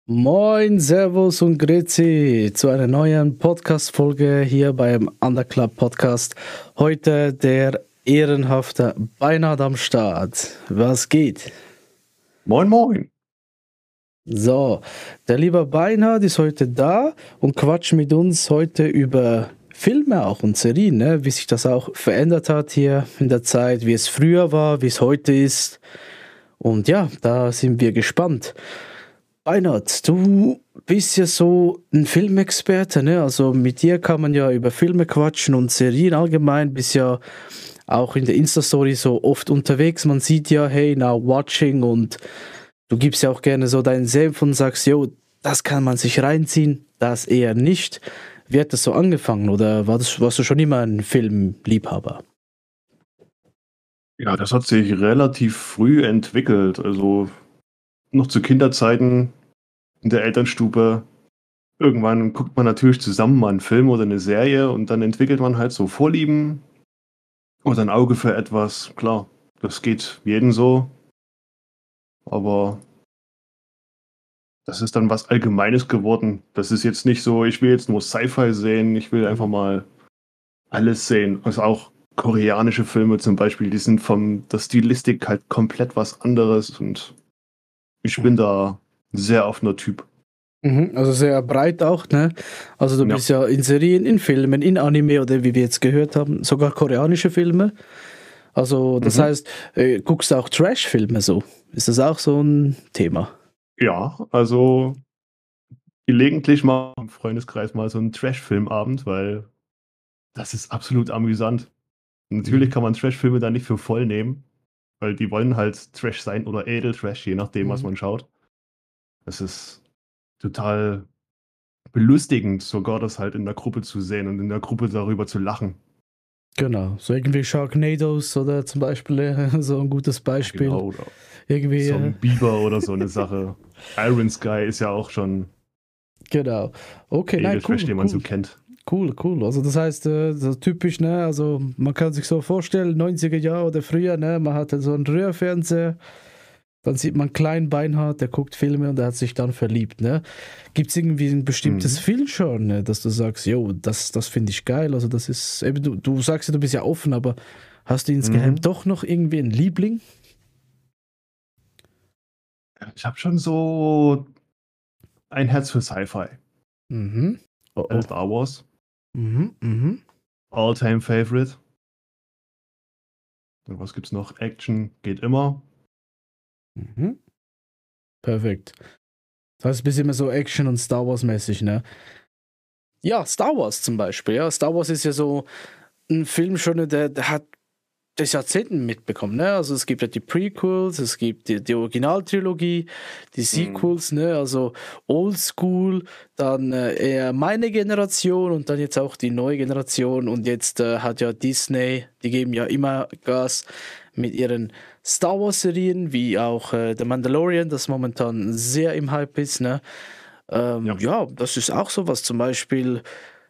Moin, Servus und Grüezi zu einer neuen Podcast-Folge hier beim Underclub Podcast. Heute der ehrenhafte Beinhard am Start. Was geht? Moin, moin. So, der liebe Beinhard ist heute da und quatscht mit uns heute über Filme auch und Serien, ne? Wie sich das auch verändert hat hier in der Zeit, wie es früher war, wie es heute ist. Und ja, da sind wir gespannt. Beinhard, du bist ja so ein Filmexperte, ne? Also mit dir kann man ja über Filme quatschen und Serien allgemein, bist ja auch in der Insta-Story so oft unterwegs. Man sieht ja, hey, now watching, und du gibst ja auch gerne so deinen Senf und sagst, jo, das kann man sich reinziehen, das eher nicht. Wie hat das so angefangen, oder warst du schon immer ein Filmliebhaber? Ja, das hat sich relativ früh entwickelt. Also noch zu Kinderzeiten in der Elternstube. Irgendwann guckt man natürlich zusammen mal einen Film oder eine Serie und dann entwickelt man halt so Vorlieben oder ein Auge für etwas. Klar, das geht jedem so, aber das ist dann was Allgemeines geworden. Das ist jetzt nicht so, ich will jetzt nur Sci-Fi sehen, ich will einfach mal alles sehen. Also auch koreanische Filme zum Beispiel, die sind von der Stilistik halt komplett was anderes und ich bin da ein sehr offener Typ. Also sehr breit auch, ne? Also du Ja. bist ja in Serien, in Filmen, in Anime oder wie wir jetzt gehört haben, sogar koreanische Filme. Also das Mhm. heißt, guckst du auch Trash-Filme so? Ist das auch so ein Thema? Ja, also gelegentlich mal im Freundeskreis mal so einen Trash-Filmabend, weil das ist absolut amüsant. Natürlich Mhm. kann man Trash-Filme da nicht für voll nehmen, weil die wollen halt Trash sein oder Edel-Trash, je nachdem, was Mhm. man schaut. Es ist total belustigend, sogar das halt in der Gruppe zu sehen und in der Gruppe darüber zu lachen. Genau, so irgendwie Sharknados oder zum Beispiel so ein gutes Ja, Beispiel. genau, oder Irgendwie, Zombieber oder so eine Sache. Iron Sky ist ja auch schon genau. Okay, nein, Edeltrash, cool, den man so cool. kennt. Cool, cool. Also das heißt, so typisch, ne? Also man kann sich so vorstellen, 90er Jahre oder früher, ne? Man hatte so einen Röhrenfernseher. Dann sieht man kleinen Beinhard, der guckt Filme und der hat sich dann verliebt, ne? Gibt es irgendwie ein bestimmtes Mhm. Filmgenre, dass du sagst, jo, das finde ich geil, also das ist, eben, du sagst ja, du bist ja offen, aber hast du insgeheim Mhm. doch noch irgendwie einen Liebling? Ich habe schon so ein Herz für Sci-Fi. Mhm. Oh oh. Star Wars, Mhm, mhm, All-Time Favorite. Und was gibt's noch? Action geht immer. mhm. Perfekt. Das heißt, du bist immer so Action- und Star Wars-mäßig, ne? Ja, Star Wars zum Beispiel, ja. Star Wars ist ja so ein Film schon, der hat das Jahrzehnten mitbekommen, ne? Also es gibt ja die Prequels, es gibt die Originaltrilogie, die Mhm. Sequels, ne? Also Oldschool, dann eher meine Generation und dann jetzt auch die neue Generation, und jetzt hat ja Disney, die geben ja immer Gas mit ihren Star Wars Serien, wie auch The Mandalorian, das momentan sehr im Hype ist, ne? Ja. Ja, das ist auch sowas, zum Beispiel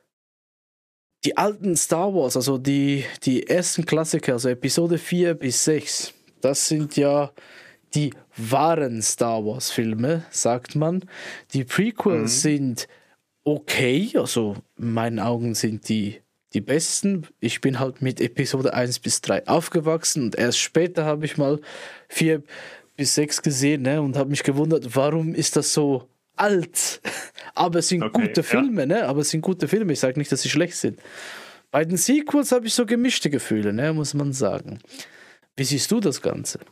die alten Star Wars, also die ersten Klassiker, also Episode 4 bis 6, das sind ja die wahren Star Wars-Filme, sagt man. Die Prequels Mhm. sind okay, also in meinen Augen sind die besten. Ich bin halt mit Episode 1 bis 3 aufgewachsen und erst später habe ich mal 4 bis 6 gesehen, ne, und habe mich gewundert, warum ist das so alt? Aber es sind Okay, gute ja. Filme, ne? Aber es sind gute Filme. Ich sage nicht, dass sie schlecht sind. Bei den Sequels habe ich so gemischte Gefühle, ne, muss man sagen. Wie siehst du das Ganze?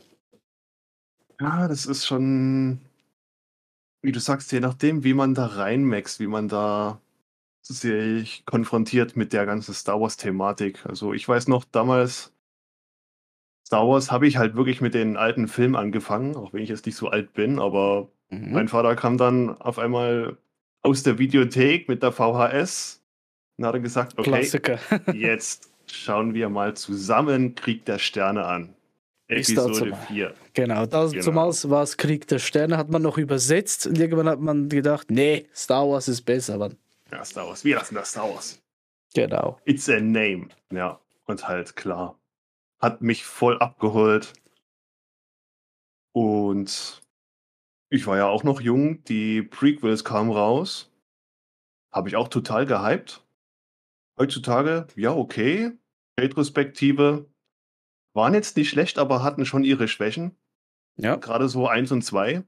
Ja, das ist schon, wie du sagst, je nachdem, wie man da reinwächst, wie man da sich konfrontiert mit der ganzen Star Wars-Thematik. Also ich weiß noch, damals Star Wars habe ich halt wirklich mit den alten Filmen angefangen, auch wenn ich jetzt nicht so alt bin, aber Mhm. mein Vater kam dann auf einmal aus der Videothek mit der VHS und hat dann gesagt: „Okay, Klassiker. jetzt schauen wir mal zusammen Krieg der Sterne an. Ist da Episode zum, 4." genau, das, Genau. zumals war es Krieg der Sterne, hat man noch übersetzt, und irgendwann hat man gedacht, nee, Star Wars ist besser, Mann. Ja, Star Wars. Wir lassen das Star Wars. Genau. It's a name. Ja, und halt klar, hat mich voll abgeholt und Ich war ja auch noch jung, die Prequels kamen raus, habe ich auch total gehypt. Heutzutage, ja, okay. Retrospektive waren jetzt nicht schlecht, aber hatten schon ihre Schwächen. Ja. Gerade so 1 und 2.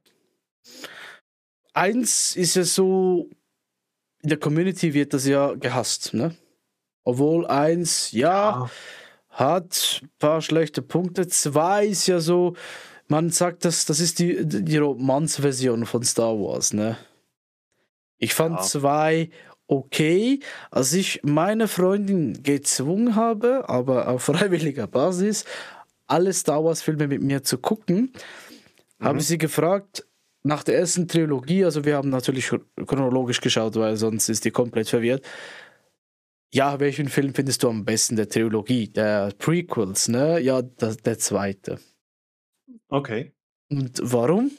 1 ist ja so, in der Community wird das ja gehasst, ne? Obwohl 1, ja, Ja, hat ein paar schlechte Punkte. 2 ist ja so, man sagt, das ist die Romanz-Version von Star Wars, ne? Ich fand ja. 2 okay, als ich meine Freundin gezwungen habe, aber auf freiwilliger Basis, alle Star Wars-Filme mit mir zu gucken, habe ich Mhm. sie gefragt, nach der ersten Trilogie, also wir haben natürlich chronologisch geschaut, weil sonst ist die komplett verwirrt. Ja, welchen Film findest du am besten der Trilogie, der Prequels, ne? Ja, der zweite. Okay. Und warum?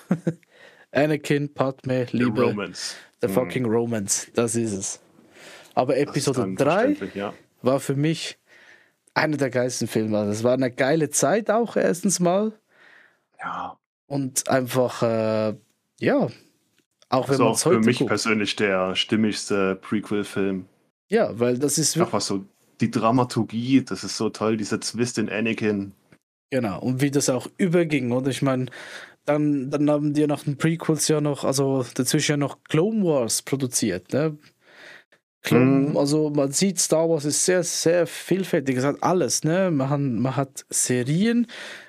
Anakin, Padme, The Liebe, Romance. the fucking Romance, das ist es. Aber Das ist Episode dann 3 verständlich, ja. war für mich einer der geilsten Filme. Das war eine geile Zeit auch erstens mal Ja. und einfach, ja, auch wenn Also man auch es für heute mich guckt. persönlich der stimmigste Prequel-Film. Ja, weil das ist wirklich, Einfach so die Dramaturgie, das ist so toll, dieser Twist in Anakin. genau, und wie das auch überging. Und ich meine, dann haben die nach den Prequels ja noch, also dazwischen ja noch Clone Wars produziert, ne? Mhm. Also man sieht, Star Wars ist sehr, sehr vielfältig. Es hat alles, ne? Man hat Serien,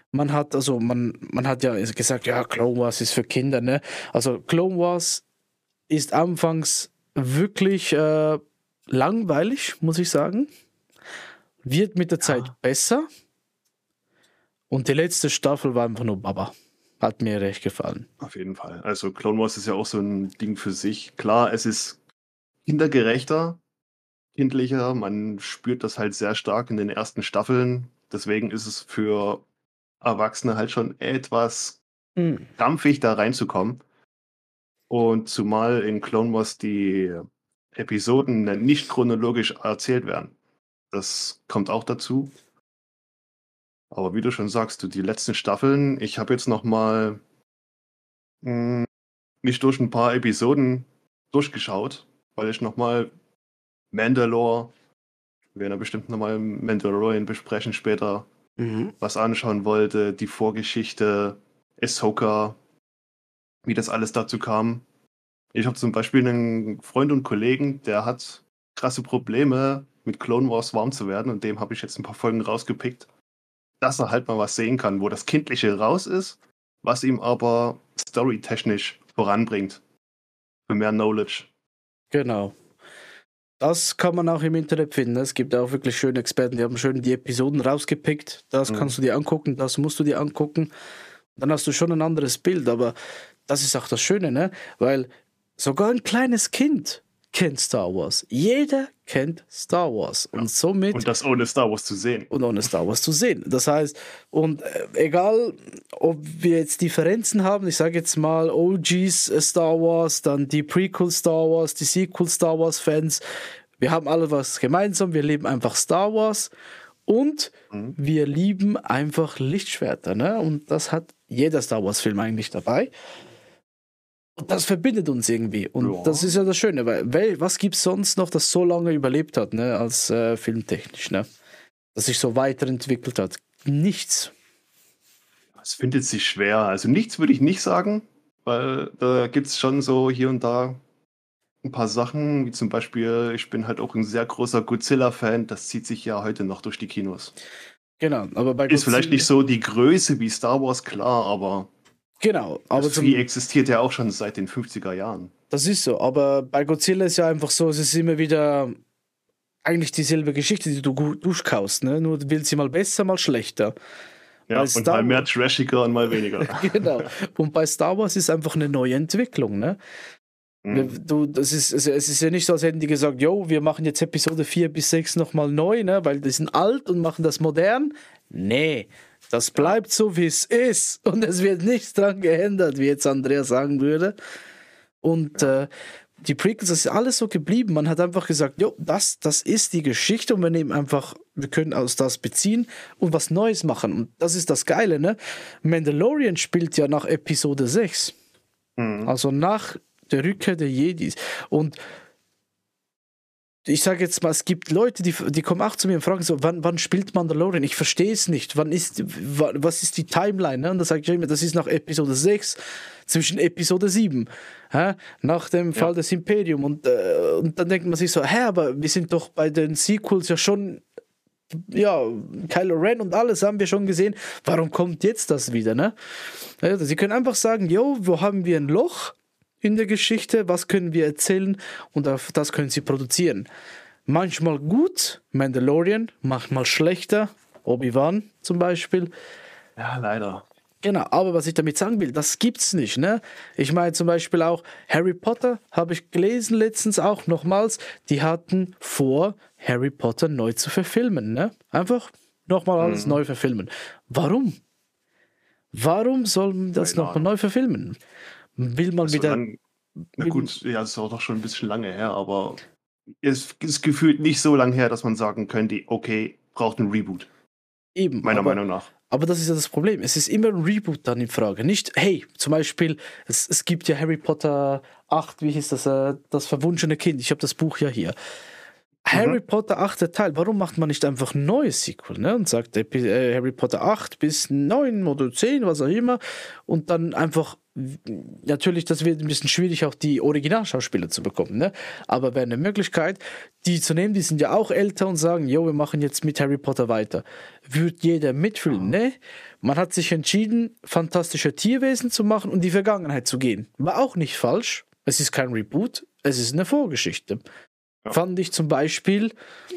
man hat ja gesagt, ja, Clone Wars ist für Kinder, ne? Also Clone Wars ist anfangs wirklich langweilig, muss ich sagen. Wird mit der Zeit Ja, besser. Und die letzte Staffel war einfach nur Baba. Hat mir recht gefallen. auf jeden Fall. Also Clone Wars ist ja auch so ein Ding für sich. Klar, es ist kindergerechter, kindlicher. Man spürt das halt sehr stark in den ersten Staffeln. Deswegen ist es für Erwachsene halt schon etwas Hm. krampfig, da reinzukommen. Und zumal in Clone Wars die Episoden nicht chronologisch erzählt werden. Das kommt auch dazu. Aber wie du schon sagst, die letzten Staffeln, ich habe jetzt noch mal mich durch ein paar Episoden durchgeschaut, weil ich noch mal Mandalore, wir werden ja bestimmt noch mal Mandalorian besprechen später, Mhm. was anschauen wollte, die Vorgeschichte, Ahsoka, wie das alles dazu kam. Ich habe zum Beispiel einen Freund und Kollegen, der hat krasse Probleme mit Clone Wars warm zu werden und dem habe ich jetzt ein paar Folgen rausgepickt, dass er halt mal was sehen kann, wo das Kindliche raus ist, was ihm aber storytechnisch voranbringt. Für mehr Knowledge. Genau. Das kann man auch im Internet finden. Es gibt auch wirklich schöne Experten, die haben schön die Episoden rausgepickt. Das Mhm. kannst du dir angucken, das musst du dir angucken. Dann hast du schon ein anderes Bild, aber das ist auch das Schöne, ne? Weil sogar ein kleines Kind kennt Star Wars. Jeder kennt Star Wars Ja. und somit Und das ohne Star Wars zu sehen. und ohne Star Wars zu sehen. Das heißt, und egal, ob wir jetzt Differenzen haben, ich sage jetzt mal OGs Star Wars, dann die Prequel Star Wars, die Sequel Star Wars Fans, wir haben alle was gemeinsam, wir lieben einfach Star Wars und Mhm. wir lieben einfach Lichtschwerter, ne? Und das hat jeder Star Wars Film eigentlich dabei. Und das verbindet uns irgendwie. Und Ja. das ist ja das Schöne, weil was gibt es sonst noch, das so lange überlebt hat, ne, als filmtechnisch, ne? Das sich so weiterentwickelt hat. Nichts. Es findet sich schwer. Also nichts würde ich nicht sagen, weil da gibt es schon so hier und da ein paar Sachen, wie zum Beispiel, ich bin halt auch ein sehr großer Godzilla-Fan, das zieht sich ja heute noch durch die Kinos. Genau, aber bei Ist vielleicht Godzilla, nicht so die Größe wie Star Wars, klar, aber genau, aber das Vieh existiert ja auch schon seit den 50er Jahren. das ist so, aber bei Godzilla ist ja einfach so, es ist immer wieder eigentlich dieselbe Geschichte, die du gut durchkaust, ne? Nur will sie mal besser, mal schlechter. Ja, Bei und mal Star mehr Wars, trashiger und mal weniger. genau. Und bei Star Wars ist einfach eine neue Entwicklung, ne? Mhm. Es ist ja nicht so, als hätten die gesagt, yo, wir machen jetzt Episode 4 bis 6 nochmal neu, ne? Weil die sind alt und machen das modern. Nee, das bleibt so, wie es ist. Und es wird nichts dran geändert, wie jetzt Andrea sagen würde. Und die Prequels, das ist alles so geblieben. Man hat einfach gesagt, jo, das ist die Geschichte und wir nehmen einfach, wir können aus das beziehen und was Neues machen. Und das ist das Geile, ne? Mandalorian spielt ja nach Episode 6. Also nach der Rückkehr der Jedis. Und ich sage jetzt mal, es gibt Leute, die kommen auch zu mir und fragen so, wann spielt Mandalorian? Ich verstehe es nicht. Was ist die Timeline? Ne? Und da sage ich immer, das ist nach Episode 6, zwischen Episode 7, nach dem Fall des Imperium. Und dann denkt man sich so, aber wir sind doch bei den Sequels ja schon, Kylo Ren und alles haben wir schon gesehen. Warum kommt jetzt das wieder? Ne? Also, sie können einfach sagen, wo haben wir ein Loch in der Geschichte, was können wir erzählen und auf das können sie produzieren. Manchmal gut, Mandalorian, manchmal schlechter, Obi-Wan zum Beispiel. Ja, leider. Genau, aber was ich damit sagen will, das gibt's nicht, ne? Ich meine zum Beispiel auch Harry Potter, habe ich gelesen letztens auch nochmals, die hatten vor, Harry Potter neu zu verfilmen, ne? Einfach nochmal alles neu verfilmen. Warum? Warum soll man das nochmal neu verfilmen? Will man wieder. Na gut, ja, das ist auch doch schon ein bisschen lange her, aber es ist gefühlt nicht so lange her, dass man sagen könnte, okay, braucht ein Reboot. Eben. Meiner Meinung nach. Aber das ist ja das Problem. Es ist immer ein Reboot dann in Frage. Nicht, hey, zum Beispiel, es gibt ja Harry Potter 8, wie hieß das, das verwunschene Kind. Ich habe das Buch ja hier. Harry Potter 8. Teil, warum macht man nicht einfach ein neues Sequel, ne? Und sagt Harry Potter 8 bis 9 oder 10, was auch immer, und dann einfach, natürlich, das wird ein bisschen schwierig, auch die Originalschauspieler zu bekommen, ne? Aber wäre eine Möglichkeit, die zu nehmen, die sind ja auch älter und sagen, wir machen jetzt mit Harry Potter weiter. Würde jeder mitfühlen, ne? Man hat sich entschieden, fantastische Tierwesen zu machen und die Vergangenheit zu gehen. War auch nicht falsch. Es ist kein Reboot, es ist eine Vorgeschichte. Ja. Fand ich zum Beispiel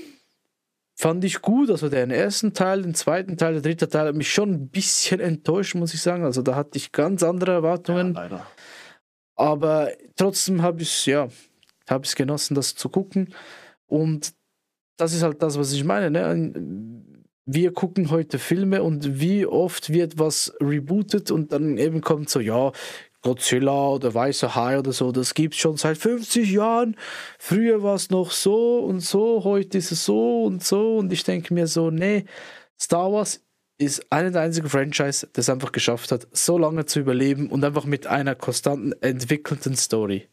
gut, also den ersten Teil, den zweiten Teil, der dritte Teil hat mich schon ein bisschen enttäuscht, muss ich sagen. Also da hatte ich ganz andere Erwartungen. Ja, leider. Aber trotzdem habe ich es genossen, das zu gucken. Und das ist halt das, was ich meine. Ne? Wir gucken heute Filme und wie oft wird was rebootet und dann eben kommt so, Godzilla oder Weißer Hai oder so, das gibt es schon seit 50 Jahren. Früher war es noch so und so, heute ist es so und so. Und ich denke mir so, nee, Star Wars ist eine der einzigen Franchise, das einfach geschafft hat, so lange zu überleben und einfach mit einer konstanten, entwickelnden Story.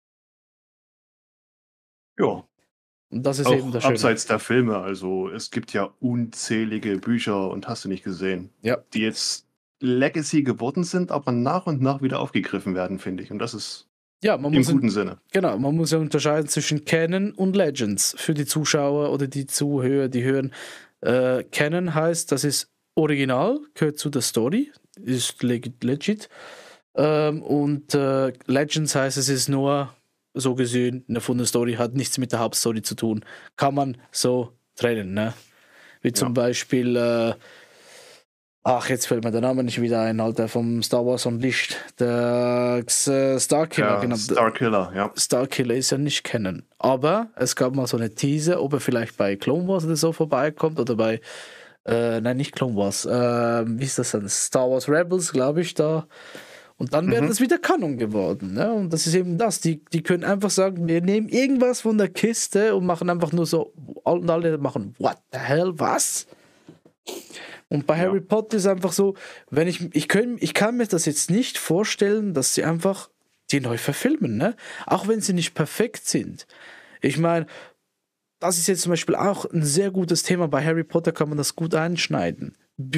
Ja. Und das ist auch eben das Schöne. Abseits der Filme, also es gibt ja unzählige Bücher und hast du nicht gesehen, die jetzt Legacy geworden sind, aber nach und nach wieder aufgegriffen werden, finde ich. Und das ist im guten Sinne. Genau, man muss ja unterscheiden zwischen Canon und Legends für die Zuschauer oder die Zuhörer, die hören. Canon heißt, das ist Original, gehört zu der Story, ist legit. Und Legends heißt, es ist nur so gesehen eine von der Story, hat nichts mit der Hauptstory zu tun. Kann man so trennen, ne? Wie zum Beispiel jetzt fällt mir der Name nicht wieder ein, Alter, vom Star Wars Unleashed. Der Starkiller, genau. Starkiller, ja. Starkiller ist ja nicht kennen. Aber es gab mal so eine Teaser, ob er vielleicht bei Clone Wars oder so vorbeikommt oder bei, nein, nicht Clone Wars, wie ist das denn? Star Wars Rebels, glaube ich, da. Und dann wäre das wieder Kanon geworden. Ne? Und das ist eben das. Die können einfach sagen, wir nehmen irgendwas von der Kiste und machen einfach nur so, und alle machen, what the hell, was? Und bei Harry Potter ist einfach so, wenn ich kann mir das jetzt nicht vorstellen, dass sie einfach die neu verfilmen, ne? Auch wenn sie nicht perfekt sind. Ich meine, das ist jetzt zum Beispiel auch ein sehr gutes Thema. Bei Harry Potter kann man das gut einschneiden.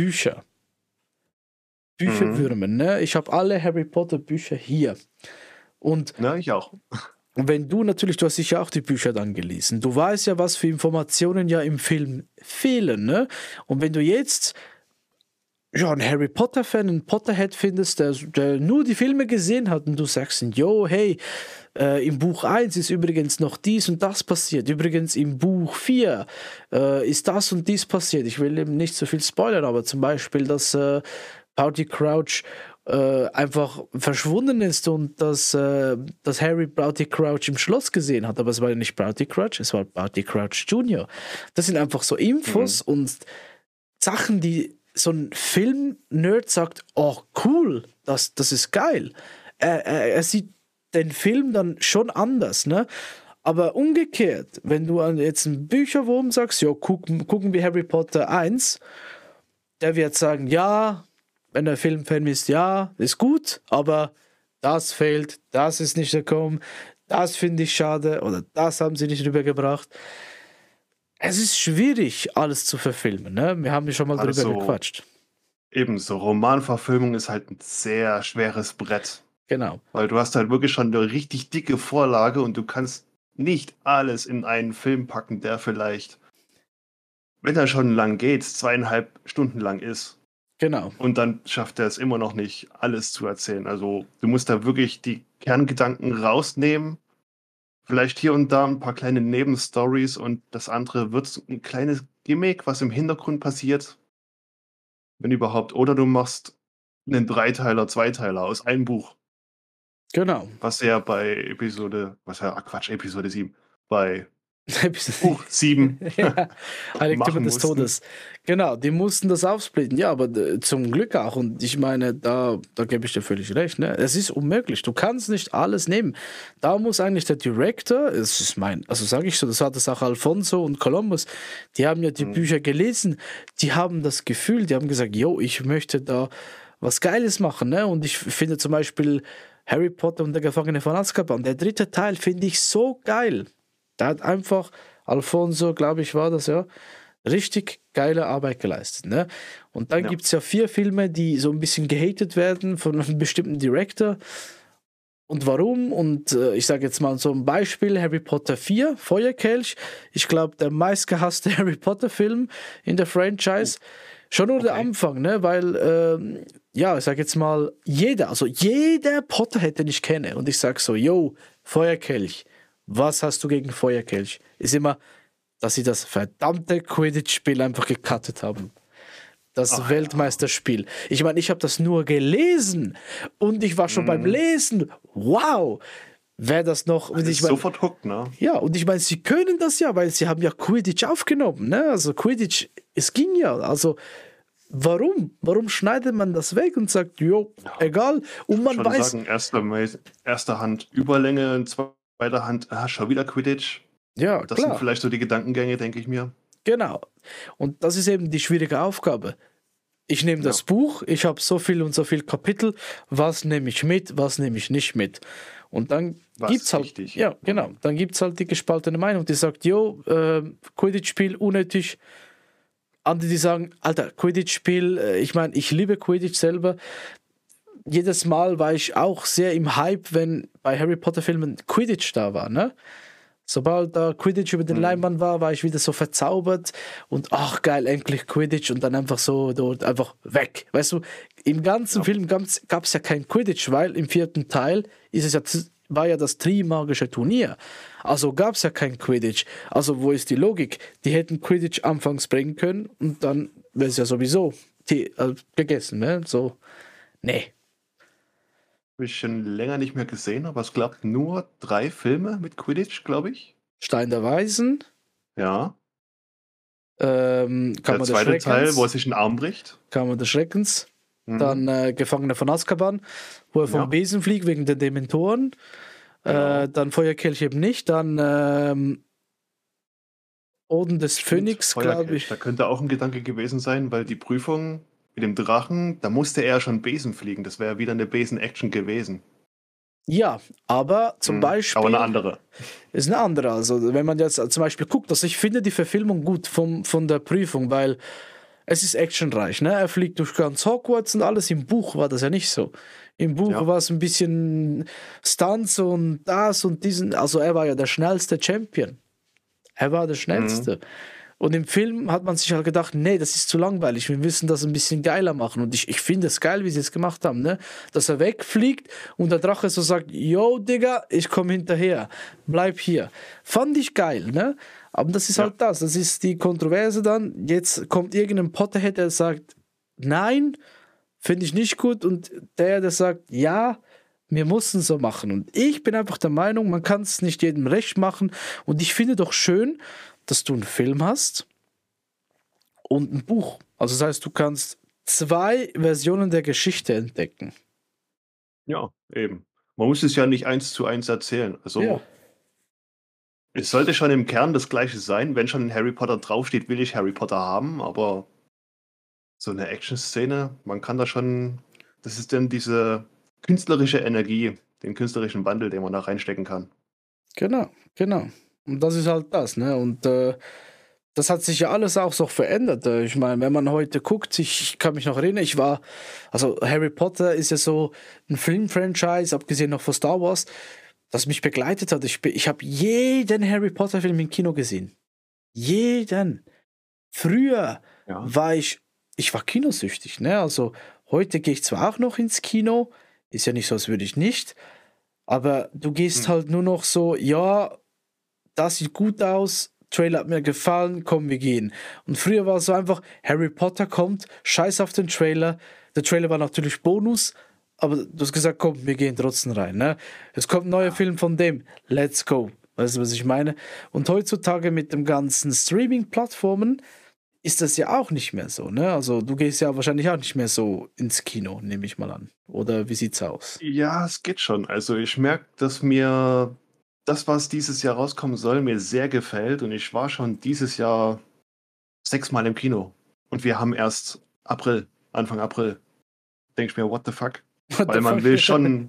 Bücherwürmen, ne? Ich habe alle Harry Potter Bücher hier. Und ich auch. Und wenn du hast sicher auch die Bücher dann gelesen. Du weißt ja, was für Informationen ja im Film fehlen, ne? Und wenn du jetzt einen Harry Potter-Fan, einen Potterhead findest, der nur die Filme gesehen hat und du sagst, im Buch 1 ist übrigens noch dies und das passiert. Übrigens im Buch 4 ist das und dies passiert. Ich will eben nicht so viel spoilern, aber zum Beispiel, dass Barty Crouch einfach verschwunden ist und dass Harry Barty Crouch im Schloss gesehen hat, aber es war ja nicht Barty Crouch, es war Barty Crouch Jr. Das sind einfach so Infos und Sachen, die so ein Film-Nerd sagt, oh cool, das ist geil. Er sieht den Film dann schon anders, ne? Aber umgekehrt, wenn du jetzt einen Bücherwurm sagst, gucken wir Harry Potter 1, der wird sagen, wenn er Filmfan ist, ist gut, aber das fehlt, das ist nicht gekommen, das finde ich schade oder das haben sie nicht rübergebracht. Es ist schwierig, alles zu verfilmen, ne? Wir haben ja schon mal Gerade drüber so, gequatscht. ebenso, Romanverfilmung ist halt ein sehr schweres Brett, Genau, weil du hast halt wirklich schon eine richtig dicke Vorlage und du kannst nicht alles in einen Film packen, der vielleicht, wenn er schon lang geht, 2,5 Stunden lang ist. genau. Und dann schafft er es immer noch nicht, alles zu erzählen. Also du musst da wirklich die Kerngedanken rausnehmen, vielleicht hier und da ein paar kleine Nebenstories und das andere wird so ein kleines Gimmick, was im Hintergrund passiert, wenn überhaupt. Oder du machst einen Dreiteiler, Zweiteiler aus einem Buch, Genau. was ja bei Episode, was ja, Quatsch, Episode 7, bei Episode- Buch 7 ja, Heiligtümer machen des mussten. Todes. Genau, die mussten das aufsplitten. Ja, aber zum Glück auch. Und ich meine, da gebe ich dir völlig recht. Ne? Es ist unmöglich. Du kannst nicht alles nehmen. Da muss eigentlich der Director, es ist also sage ich so, das hat es auch Alfonso und Columbus, die haben ja die Mhm. Bücher gelesen, die haben das Gefühl, die haben gesagt, yo, ich möchte da was Geiles machen. Ne? Und ich finde zum Beispiel Harry Potter und der Gefangene von Azkaban, der dritte Teil finde ich so geil. Da hat einfach Alfonso, glaube ich, war das ja, richtig geile Arbeit geleistet. Ne? Und dann Ja. gibt es ja 4 Filme, die so ein bisschen gehatet werden von einem bestimmten Director. Und warum? Und ich sage jetzt mal so ein Beispiel: Harry Potter 4, Feuerkelch. Ich glaube, der meistgehasste Harry Potter-Film in der Franchise. Schon nur der Okay. Anfang, ne? Weil, ja, ich sage jetzt mal, jeder Potterhead, den ich kenne, und ich sage so, yo, Feuerkelch, was hast du gegen Feuerkelch? Ist immer, dass sie das verdammte Quidditch-Spiel einfach gecuttet haben. Das Ach ja. Weltmeisterspiel. Ich meine, ich habe das nur gelesen und ich war schon beim Lesen. Wow! Wer das noch. Und Das ich ist mein, sofort hooked, ne? ja, und ich meine, sie können das ja, weil sie haben ja Quidditch aufgenommen. Ne? Also Quidditch, es ging ja. Also warum? Warum schneidet man das weg und sagt, jo, egal? Und man Schon weiß, sagen, erster Hand Überlänge, in zweiter Hand, schon wieder Quidditch. ja, Das sind klar, vielleicht so die Gedankengänge, denke ich mir. genau. Und das ist eben die schwierige Aufgabe. Ich nehme das Ja. Buch, ich habe so viel und so viel Kapitel, was nehme ich mit, was nehme ich nicht mit. Und dann Was gibt's ist halt, wichtig. ja, genau, dann gibt's halt die gespaltene Meinung, die sagt, jo, Quidditch-Spiel unnötig. Andere, die sagen, Alter, Quidditch-Spiel, ich meine, ich liebe Quidditch selber. Jedes Mal war ich auch sehr im Hype, wenn bei Harry Potter-Filmen Quidditch da war, ne? Sobald da Quidditch über den Leinwand war ich wieder so verzaubert und ach geil, endlich Quidditch und dann einfach so dort einfach weg. Weißt du, im ganzen Film gab es ja kein Quidditch, weil im 4. Teil war ja das Trimagische Turnier. Also gab es ja kein Quidditch. Also wo ist die Logik? Die hätten Quidditch anfangs bringen können und dann wäre es ja sowieso gegessen, ne? So, nee. Habe ich schon länger nicht mehr gesehen, aber es gab nur 3 Filme mit Quidditch, glaube ich. Stein der Weisen, Ja. Kammer Der des zweite Teil, wo er Schreckens, sich einen Arm bricht. Kammer des Schreckens. Mhm. Dann Gefangener von Azkaban, wo er vom Ja. Besen fliegt wegen den Dementoren. Genau. Dann Feuerkelch eben nicht. Dann Orden des Phönix, glaube Feuerkelch. ich. Da könnte auch ein Gedanke gewesen sein, weil die Prüfung mit dem Drachen, da musste er schon Besen fliegen. Das wäre wieder eine Besen-Action gewesen. Ja, aber zum Beispiel Aber eine andere. ist eine andere. Also wenn man jetzt zum Beispiel guckt, also ich finde die Verfilmung gut von der Prüfung, weil es ist actionreich. Ne? Er fliegt durch ganz Hogwarts und alles. Im Buch war das ja nicht so. Im Buch Ja. war es ein bisschen Stunts und das und diesen. Also er war ja der schnellste Champion. Er war der schnellste. Und im Film hat man sich halt gedacht, nee, das ist zu langweilig. Wir müssen das ein bisschen geiler machen. Und ich finde es geil, wie sie es gemacht haben, ne? Dass er wegfliegt und der Drache so sagt, yo, Digga, ich komme hinterher. Bleib hier. Fand ich geil, ne? Aber das ist Ja. halt das. Das ist die Kontroverse dann. Jetzt kommt irgendein Potterhead, der sagt, nein, finde ich nicht gut. Und der sagt, ja, wir mussten so machen. Und ich bin einfach der Meinung, man kann es nicht jedem recht machen. Und ich finde doch schön, dass du einen Film hast und ein Buch. Also das heißt, du kannst 2 Versionen der Geschichte entdecken. Ja, eben. Man muss es ja nicht 1:1 erzählen. Also Ja. es sollte schon im Kern das Gleiche sein. Wenn schon Harry Potter draufsteht, will ich Harry Potter haben, aber so eine Action-Szene, man kann da schon. Das ist dann diese künstlerische Energie, den künstlerischen Wandel, den man da reinstecken kann. Genau, genau. Und das ist halt das, ne? Und das hat sich ja alles auch so verändert. Ich meine, wenn man heute guckt, ich kann mich noch erinnern, also Harry Potter ist ja so ein Filmfranchise, abgesehen noch von Star Wars, das mich begleitet hat. Ich habe jeden Harry Potter-Film im Kino gesehen. Jeden. Früher Ja. war ich war kinosüchtig, ne? Also heute gehe ich zwar auch noch ins Kino, ist ja nicht so, als würde ich nicht, aber du gehst Hm. halt nur noch so, ja, das sieht gut aus, Trailer hat mir gefallen, komm, wir gehen. Und früher war es so einfach, Harry Potter kommt, scheiß auf den Trailer. Der Trailer war natürlich Bonus, aber du hast gesagt, komm, wir gehen trotzdem rein. Ne? Es kommt ein neuer Ja. Film von dem, let's go. Weißt du, was ich meine? Und heutzutage mit den ganzen Streaming-Plattformen ist das ja auch nicht mehr so. Ne? Also du gehst ja wahrscheinlich auch nicht mehr so ins Kino, nehme ich mal an. Oder wie sieht's aus? Ja, es geht schon. Also ich merke, dass mir das, was dieses Jahr rauskommen soll, mir sehr gefällt. Und ich war schon dieses Jahr 6-mal im Kino. Und wir haben erst April, Anfang April. Denke ich mir, what the fuck? What Weil the man fuck? will schon,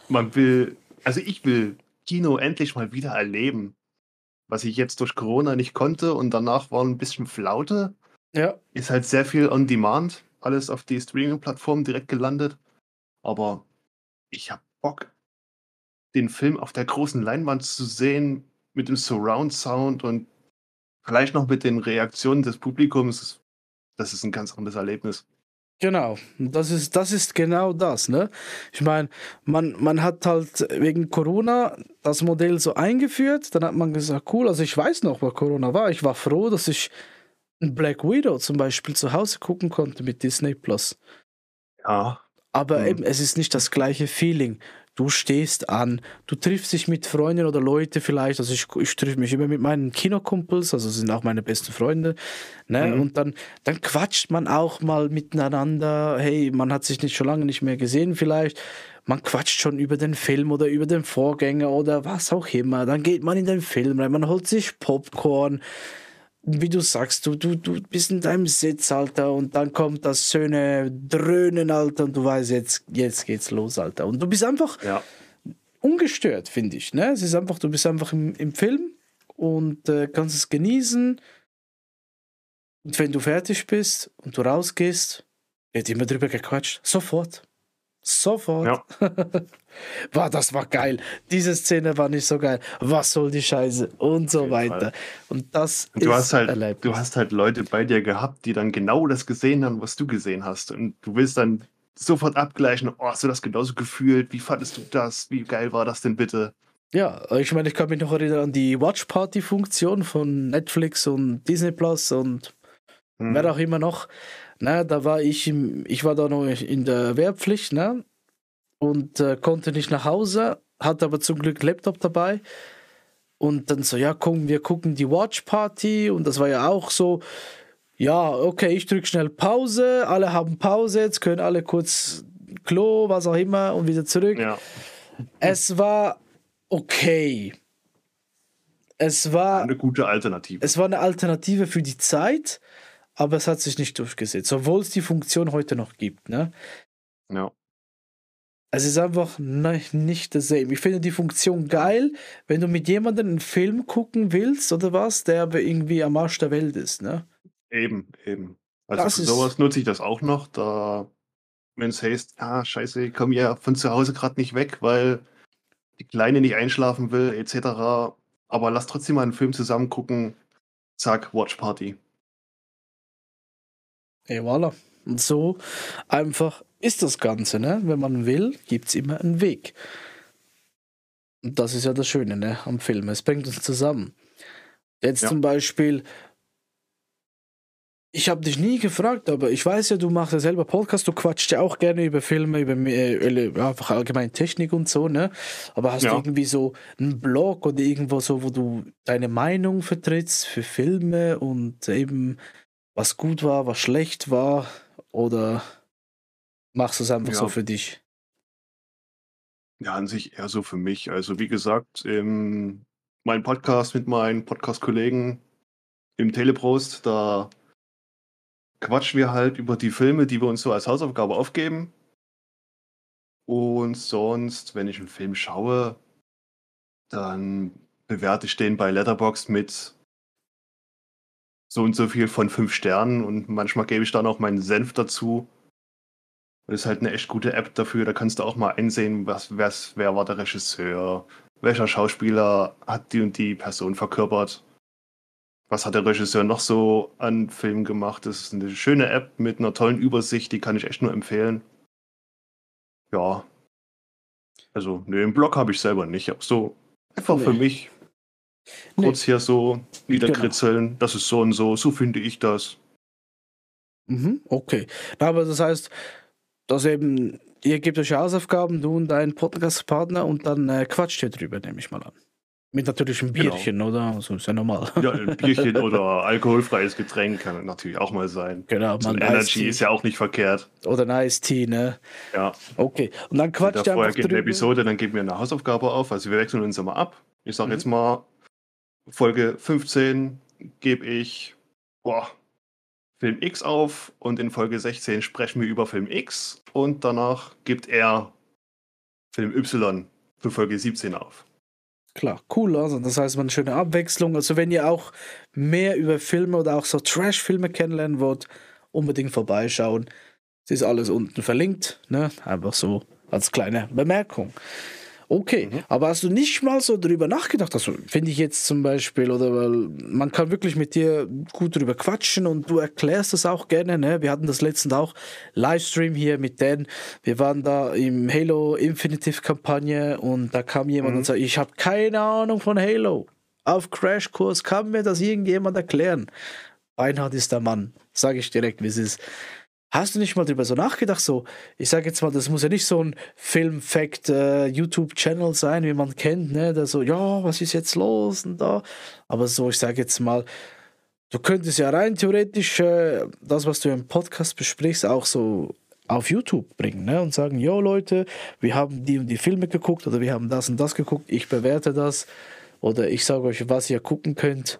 also ich will Kino endlich mal wieder erleben, was ich jetzt durch Corona nicht konnte und danach war ein bisschen Flaute. Ja, Ist halt sehr viel on demand, alles auf die Streaming-Plattform direkt gelandet. Aber ich habe Bock, den Film auf der großen Leinwand zu sehen, mit dem Surround-Sound und vielleicht noch mit den Reaktionen des Publikums. Das ist ein ganz anderes Erlebnis. genau, das ist genau das, ne? Ich meine, man hat halt wegen Corona das Modell so eingeführt, dann hat man gesagt, cool, also ich weiß noch, wo Corona war. Ich war froh, dass ich ein Black Widow zum Beispiel zu Hause gucken konnte mit Disney Plus. Ja. Aber Mhm. eben, es ist nicht das gleiche Feeling. Du stehst an, du triffst dich mit Freunden oder Leute vielleicht. Also ich treffe mich immer mit meinen Kinokumpels, also sind auch meine besten Freunde. Ne? Mhm. Und dann quatscht man auch mal miteinander. Hey, man hat sich nicht schon lange nicht mehr gesehen vielleicht. Man quatscht schon über den Film oder über den Vorgänger oder was auch immer. Dann geht man in den Film rein, man holt sich Popcorn, wie du sagst, du bist in deinem Sitz, Alter, und dann kommt das schöne Dröhnen, Alter, und du weißt, jetzt geht's los, Alter. Und du bist einfach Ja. ungestört, finde ich, ne? Es ist einfach, du bist einfach im Film und kannst es genießen. Und wenn du fertig bist und du rausgehst, wird immer drüber gequatscht. Sofort. Sofort. Ja. Das war geil. Diese Szene war nicht so geil. Was soll die Scheiße? Und Auf so jeden Fall. weiter. Und das Und du ist hast halt, du Erlebnis. hast halt Leute bei dir gehabt, die dann genau das gesehen haben, was du gesehen hast. Und du willst dann sofort abgleichen, oh, hast du das genauso gefühlt? Wie fandest du das? Wie geil war das denn bitte? Ja, ich meine, ich kann mich noch erinnern an die Watch Party Funktion von Netflix und Disney Plus und wer Mhm. auch immer noch. Ne, ich war da noch in der Wehrpflicht, ne? Und konnte nicht nach Hause, hatte aber zum Glück Laptop dabei. Und dann so, ja, komm, wir gucken die Watch Party. Und das war ja auch so, ja, okay, ich drücke schnell Pause, alle haben Pause, jetzt können alle kurz Klo, was auch immer und wieder zurück. Ja. Es war okay. Es war, Eine gute Alternative. es war eine Alternative für die Zeit, aber es hat sich nicht durchgesetzt, obwohl es die Funktion heute noch gibt. Ne? Ja. Es ist einfach nicht dasselbe. Ich finde die Funktion Ja. geil, wenn du mit jemandem einen Film gucken willst oder was, der aber irgendwie am Arsch der Welt ist. Ne? Eben, eben. Also Das für ist, sowas nutze ich das auch noch, wenn es heißt, scheiße, ich komme ja von zu Hause gerade nicht weg, weil die Kleine nicht einschlafen will, etc. Aber lass trotzdem mal einen Film zusammen gucken. Zack, Watch Party. voilà. Und so einfach ist das Ganze. Ne? Wenn man will, gibt es immer einen Weg. Und das ist ja das Schöne, ne, am Film. Es bringt uns zusammen. Jetzt Ja. zum Beispiel, ich habe dich nie gefragt, aber ich weiß ja, du machst ja selber Podcast, du quatschst ja auch gerne über Filme, über einfach allgemein Technik und so, ne? Aber hast du Ja. irgendwie so einen Blog oder irgendwo so, wo du deine Meinung vertrittst für Filme und eben was gut war, was schlecht war? Oder machst du es einfach so Ja. für dich? Ja, an sich eher so für mich. Also wie gesagt, mein Podcast mit meinen Podcast-Kollegen im Teleprost, da quatschen wir halt über die Filme, die wir uns so als Hausaufgabe aufgeben. Und sonst, wenn ich einen Film schaue, dann bewerte ich den bei Letterboxd mit so und so viel von 5 Sternen und manchmal gebe ich dann auch meinen Senf dazu. Das ist halt eine echt gute App dafür. Da kannst du auch mal einsehen, wer war der Regisseur, welcher Schauspieler hat die und die Person verkörpert, was hat der Regisseur noch so an Filmen gemacht. Das ist eine schöne App mit einer tollen Übersicht, die kann ich echt nur empfehlen. Ja, also, ne, im Blog habe ich selber nicht. Aber so einfach für Nee. mich Nee, kurz hier so genau. niederkritzeln. Das ist so und so, so finde ich das. Okay. Na, aber das heißt, dass eben, ihr gebt euch Hausaufgaben, du und dein Podcast-Partner, und dann quatscht ihr drüber, nehme ich mal an. Mit natürlich einem Genau. Bierchen, oder? So ist ja normal. Ja, ein Bierchen oder alkoholfreies Getränk kann natürlich auch mal sein. Genau, So ein mal ein Energy Eistee. ist ja auch nicht verkehrt. Oder ein Iced-Tea, ne? Ja. Okay. Und dann quatscht ihr Vorher einfach geht eine drüber. Episode, dann geben wir eine Hausaufgabe auf. Also wir wechseln uns immer ab. Ich sage Mhm. jetzt mal, Folge 15 gebe ich Film X auf und in Folge 16 sprechen wir über Film X und danach gibt er Film Y für Folge 17 auf. Klar, cool. Also das heißt, man eine schöne Abwechslung. Also wenn ihr auch mehr über Filme oder auch so Trash-Filme kennenlernen wollt, unbedingt vorbeischauen. Es ist alles unten verlinkt, ne? Einfach so als kleine Bemerkung. Okay, aber hast du nicht mal so drüber nachgedacht? Also finde ich jetzt zum Beispiel, oder weil man kann wirklich mit dir gut drüber quatschen und du erklärst das auch gerne, ne? Wir hatten das letztens auch Livestream hier mit Dan. Wir waren da im Halo Infinitive Kampagne und da kam jemand und sagte, ich habe keine Ahnung von Halo. Auf Crashkurs kann mir das irgendjemand erklären. Beinhard ist der Mann, sage ich direkt, wie es ist. Hast du nicht mal drüber so nachgedacht? So, ich sage jetzt mal, das muss ja nicht so ein Film-Fact YouTube-Channel sein, wie man kennt, ne? Der so, ja, was ist jetzt los und da. Aber so, ich sage jetzt mal, du könntest ja rein theoretisch das, was du im Podcast besprichst, auch so auf YouTube bringen, ne? Und sagen, jo Leute, wir haben die und die Filme geguckt oder wir haben das und das geguckt, ich bewerte das oder ich sage euch, was ihr gucken könnt.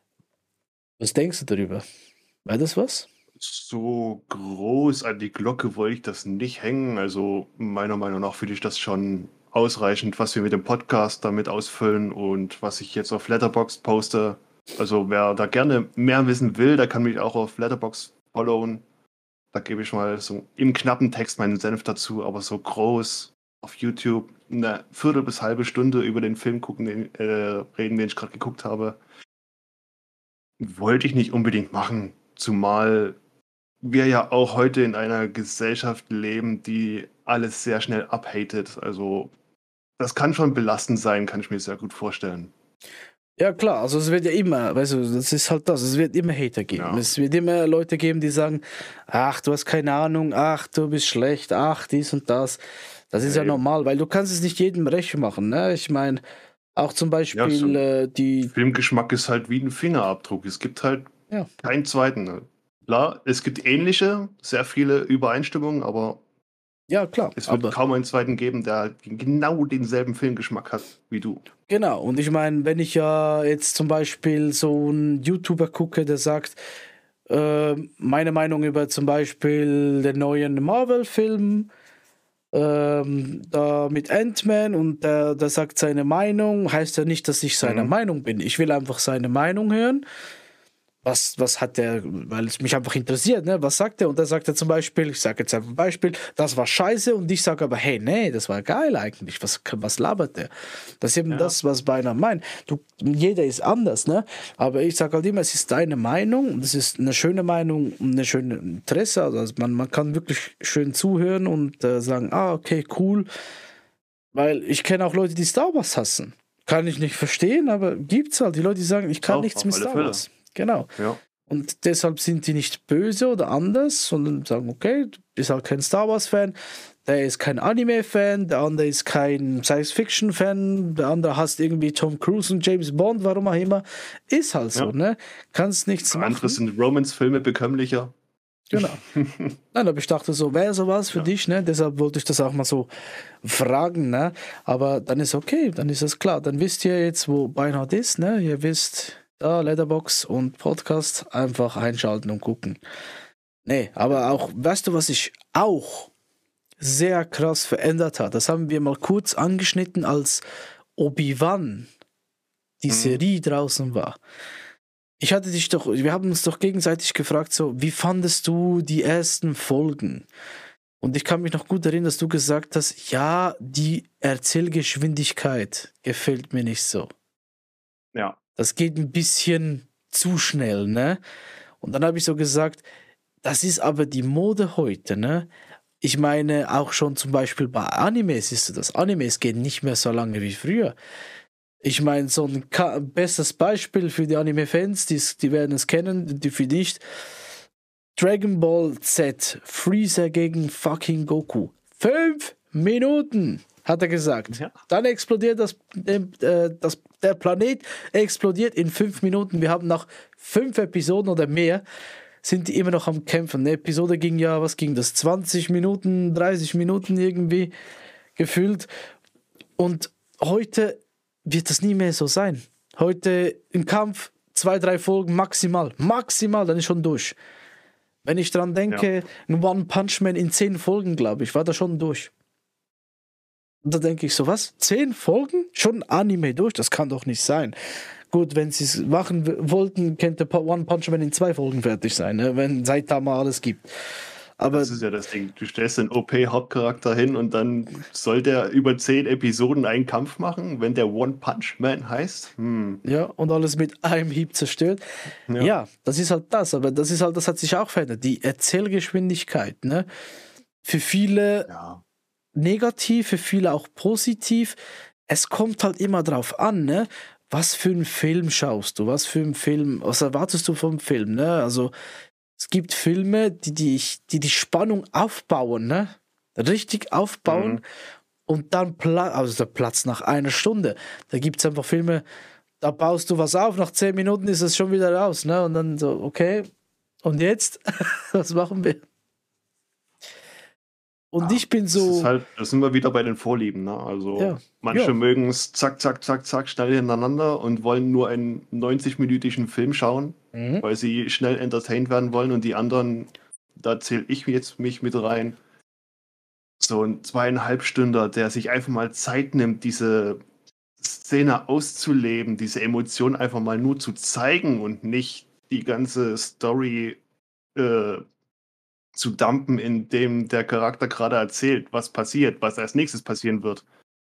Was denkst du darüber? Wäre das was? So groß an die Glocke wollte ich das nicht hängen. Also meiner Meinung nach finde ich das schon ausreichend, was wir mit dem Podcast damit ausfüllen und was ich jetzt auf Letterboxd poste. Also wer da gerne mehr wissen will, der kann mich auch auf Letterboxd followen. Da gebe ich mal so im knappen Text meinen Senf dazu, aber so groß auf YouTube eine Viertel bis halbe Stunde über den Film reden, den ich gerade geguckt habe, wollte ich nicht unbedingt machen. Zumal wir ja auch heute in einer Gesellschaft leben, die alles sehr schnell abhatet. Also das kann schon belastend sein, kann ich mir sehr gut vorstellen. Ja klar, also es wird ja immer, weißt du, das ist halt das, es wird immer Hater geben. Ja. Es wird immer Leute geben, die sagen, ach, du hast keine Ahnung, ach, du bist schlecht, ach, dies und das. Das ist ja Eben. normal, weil du kannst es nicht jedem recht machen, ne? Ich meine, auch zum Beispiel so die... Filmgeschmack ist halt wie ein Fingerabdruck. Es gibt halt Ja. keinen zweiten. Klar, es gibt ähnliche, sehr viele Übereinstimmungen, aber Ja, klar, es wird kaum einen zweiten geben, der genau denselben Filmgeschmack hat wie du. Genau, und ich meine, wenn ich ja jetzt zum Beispiel so einen YouTuber gucke, der sagt, meine Meinung über zum Beispiel den neuen Marvel-Film, da mit Ant-Man, und der sagt seine Meinung, heißt ja nicht, dass ich seiner Meinung bin. Ich will einfach seine Meinung hören. Was hat der, weil es mich einfach interessiert, ne? Was sagt er? Und da sagt er zum Beispiel, ich sage jetzt einfach ein Beispiel, das war scheiße, und ich sage aber, hey, nee, das war geil eigentlich. Was labert der? Das ist eben das, was beinahe meint. Jeder ist anders, ne? Aber ich sage halt immer, es ist deine Meinung, und es ist eine schöne Meinung und eine schöne Interesse. Also man kann wirklich schön zuhören und sagen, okay, cool. Weil ich kenne auch Leute, die Star Wars hassen. Kann ich nicht verstehen, aber gibt's halt. Die Leute, die sagen, ich kann Doch, nichts auf mit alle Star Fälle. Wars. Genau. Ja. Und deshalb sind die nicht böse oder anders, sondern sagen, okay, du bist halt kein Star Wars-Fan, der ist kein Anime-Fan, der andere ist kein Science-Fiction-Fan, der andere hasst irgendwie Tom Cruise und James Bond, warum auch immer. Ist halt so, ne? Kannst nichts machen. Andere sind Romance-Filme bekömmlicher. Genau. Nein, aber ich dachte so, wäre sowas für dich, ne? Deshalb wollte ich das auch mal so fragen, ne? Aber dann ist okay, dann ist es klar. Dann wisst ihr jetzt, wo Beinhard ist, ne? Ihr wisst, da Letterboxd und Podcast, einfach einschalten und gucken. Nee, aber auch, weißt du, was ich auch sehr krass verändert hat. Das haben wir mal kurz angeschnitten, als Obi-Wan die Serie draußen war. Wir haben uns doch gegenseitig gefragt, so, wie fandest du die ersten Folgen? Und ich kann mich noch gut erinnern, dass du gesagt hast, ja, die Erzählgeschwindigkeit gefällt mir nicht so. Ja. Das geht ein bisschen zu schnell, ne? Und dann habe ich so gesagt, das ist aber die Mode heute, ne? Ich meine, auch schon zum Beispiel bei Animes ist so, das Animes gehen nicht mehr so lange wie früher. Ich meine, so ein bestes Beispiel für die Anime-Fans, die werden es kennen, die für nicht. Dragon Ball Z, Freezer gegen fucking Goku. 5 Minuten, hat er gesagt. Ja. Dann explodiert der Planet explodiert in 5 Minuten. Wir haben nach 5 Episoden oder mehr, sind die immer noch am Kämpfen. Eine Episode ging ja, was ging das? 20 Minuten, 30 Minuten irgendwie gefühlt. Und heute wird das nie mehr so sein. Heute im Kampf 2, 3 Folgen maximal, dann ist schon durch. Wenn ich dran denke, ein One Punch Man in 10 Folgen, glaube ich, war da schon durch. Und da denke ich so, was? 10 Folgen? Schon Anime durch? Das kann doch nicht sein. Gut, wenn sie es machen wollten, könnte One Punch Man in 2 Folgen fertig sein, ne? Wenn Saitama alles gibt. Aber das ist ja das Ding. Du stellst den OP-Hauptcharakter hin und dann soll der über 10 Episoden einen Kampf machen, wenn der One Punch Man heißt. Ja, und alles mit einem Hieb zerstört. Ja, das ist halt das. Aber das hat sich auch verändert. Die Erzählgeschwindigkeit, ne? Für viele negativ, für viele auch positiv. Es kommt halt immer drauf an, ne? Was für einen Film schaust du? Was erwartest du vom Film, ne? Also, es gibt Filme, die Spannung aufbauen, ne? Richtig aufbauen und dann der Platz nach einer Stunde. Da gibt es einfach Filme, da baust du was auf, nach 10 Minuten ist es schon wieder raus, ne? Und dann so, okay, und jetzt? Was machen wir? Und ich bin so. Das sind wir wieder bei den Vorlieben, ne? Also manche mögen es zack, zack, zack, zack, schnell hintereinander und wollen nur einen 90-minütigen Film schauen, weil sie schnell entertained werden wollen, und die anderen, da zähle ich jetzt mich mit rein, so ein 2,5 Stünder, der sich einfach mal Zeit nimmt, diese Szene auszuleben, diese Emotion einfach mal nur zu zeigen und nicht die ganze Story zu dumpen, indem der Charakter gerade erzählt, was passiert, was als nächstes passieren wird.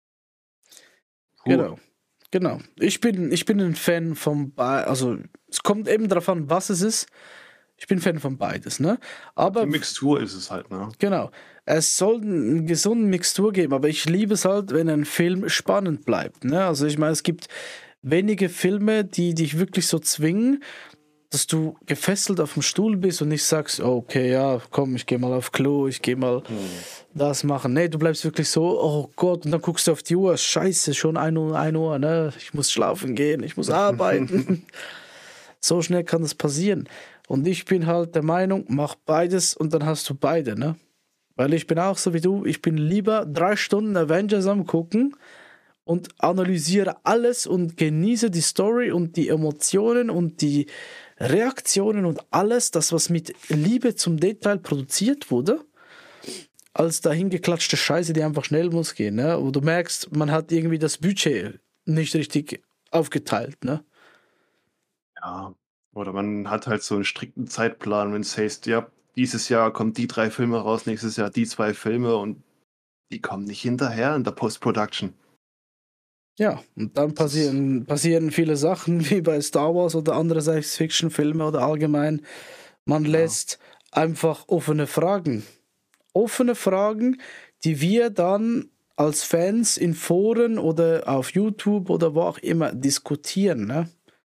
Genau. Ich bin ein Fan von also es kommt eben darauf an, was es ist. Ich bin Fan von beides, ne? Aber die Mixtur ist es halt, ne? Genau. Es soll eine gesunde Mixtur geben, aber ich liebe es halt, wenn ein Film spannend bleibt, ne? Also ich meine, es gibt wenige Filme, die dich wirklich so zwingen, dass du gefesselt auf dem Stuhl bist und nicht sagst, okay, ja, komm, ich gehe mal auf Klo, ich gehe mal das machen. Nee, du bleibst wirklich so, oh Gott, und dann guckst du auf die Uhr, scheiße, schon 1 Uhr, ne? Ich muss schlafen gehen, ich muss arbeiten. So schnell kann das passieren. Und ich bin halt der Meinung, mach beides und dann hast du beide, ne? Weil ich bin auch so wie du, ich bin lieber 3 Stunden Avengers am gucken und analysiere alles und genieße die Story und die Emotionen und die Reaktionen und alles, das, was mit Liebe zum Detail produziert wurde, als dahingeklatschte Scheiße, die einfach schnell muss gehen, ne? Wo du merkst, man hat irgendwie das Budget nicht richtig aufgeteilt, ne? Ja, oder man hat halt so einen strikten Zeitplan, wenn es heißt, ja, dieses Jahr kommen die 3 Filme raus, nächstes Jahr die 2 Filme, und die kommen nicht hinterher in der Post-Production. Ja, und dann passieren viele Sachen, wie bei Star Wars oder andere Science-Fiction-Filme oder allgemein. Man lässt einfach offene Fragen. Offene Fragen, die wir dann als Fans in Foren oder auf YouTube oder wo auch immer diskutieren, ne?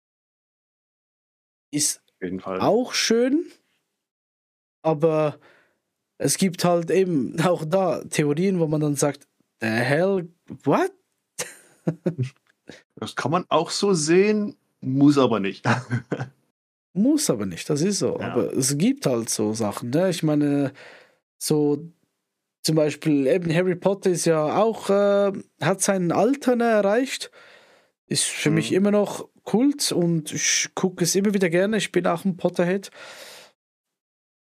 Ist Auf jeden Fall. auch schön, aber es gibt halt eben auch da Theorien, wo man dann sagt, the hell, what? Das kann man auch so sehen, muss aber nicht. Muss aber nicht, das ist so. Ja. Aber es gibt halt so Sachen, ne? Ich meine, so zum Beispiel eben Harry Potter ist ja auch, hat seinen Alter erreicht. Ist für mich immer noch Kult und ich gucke es immer wieder gerne. Ich bin auch ein Potterhead.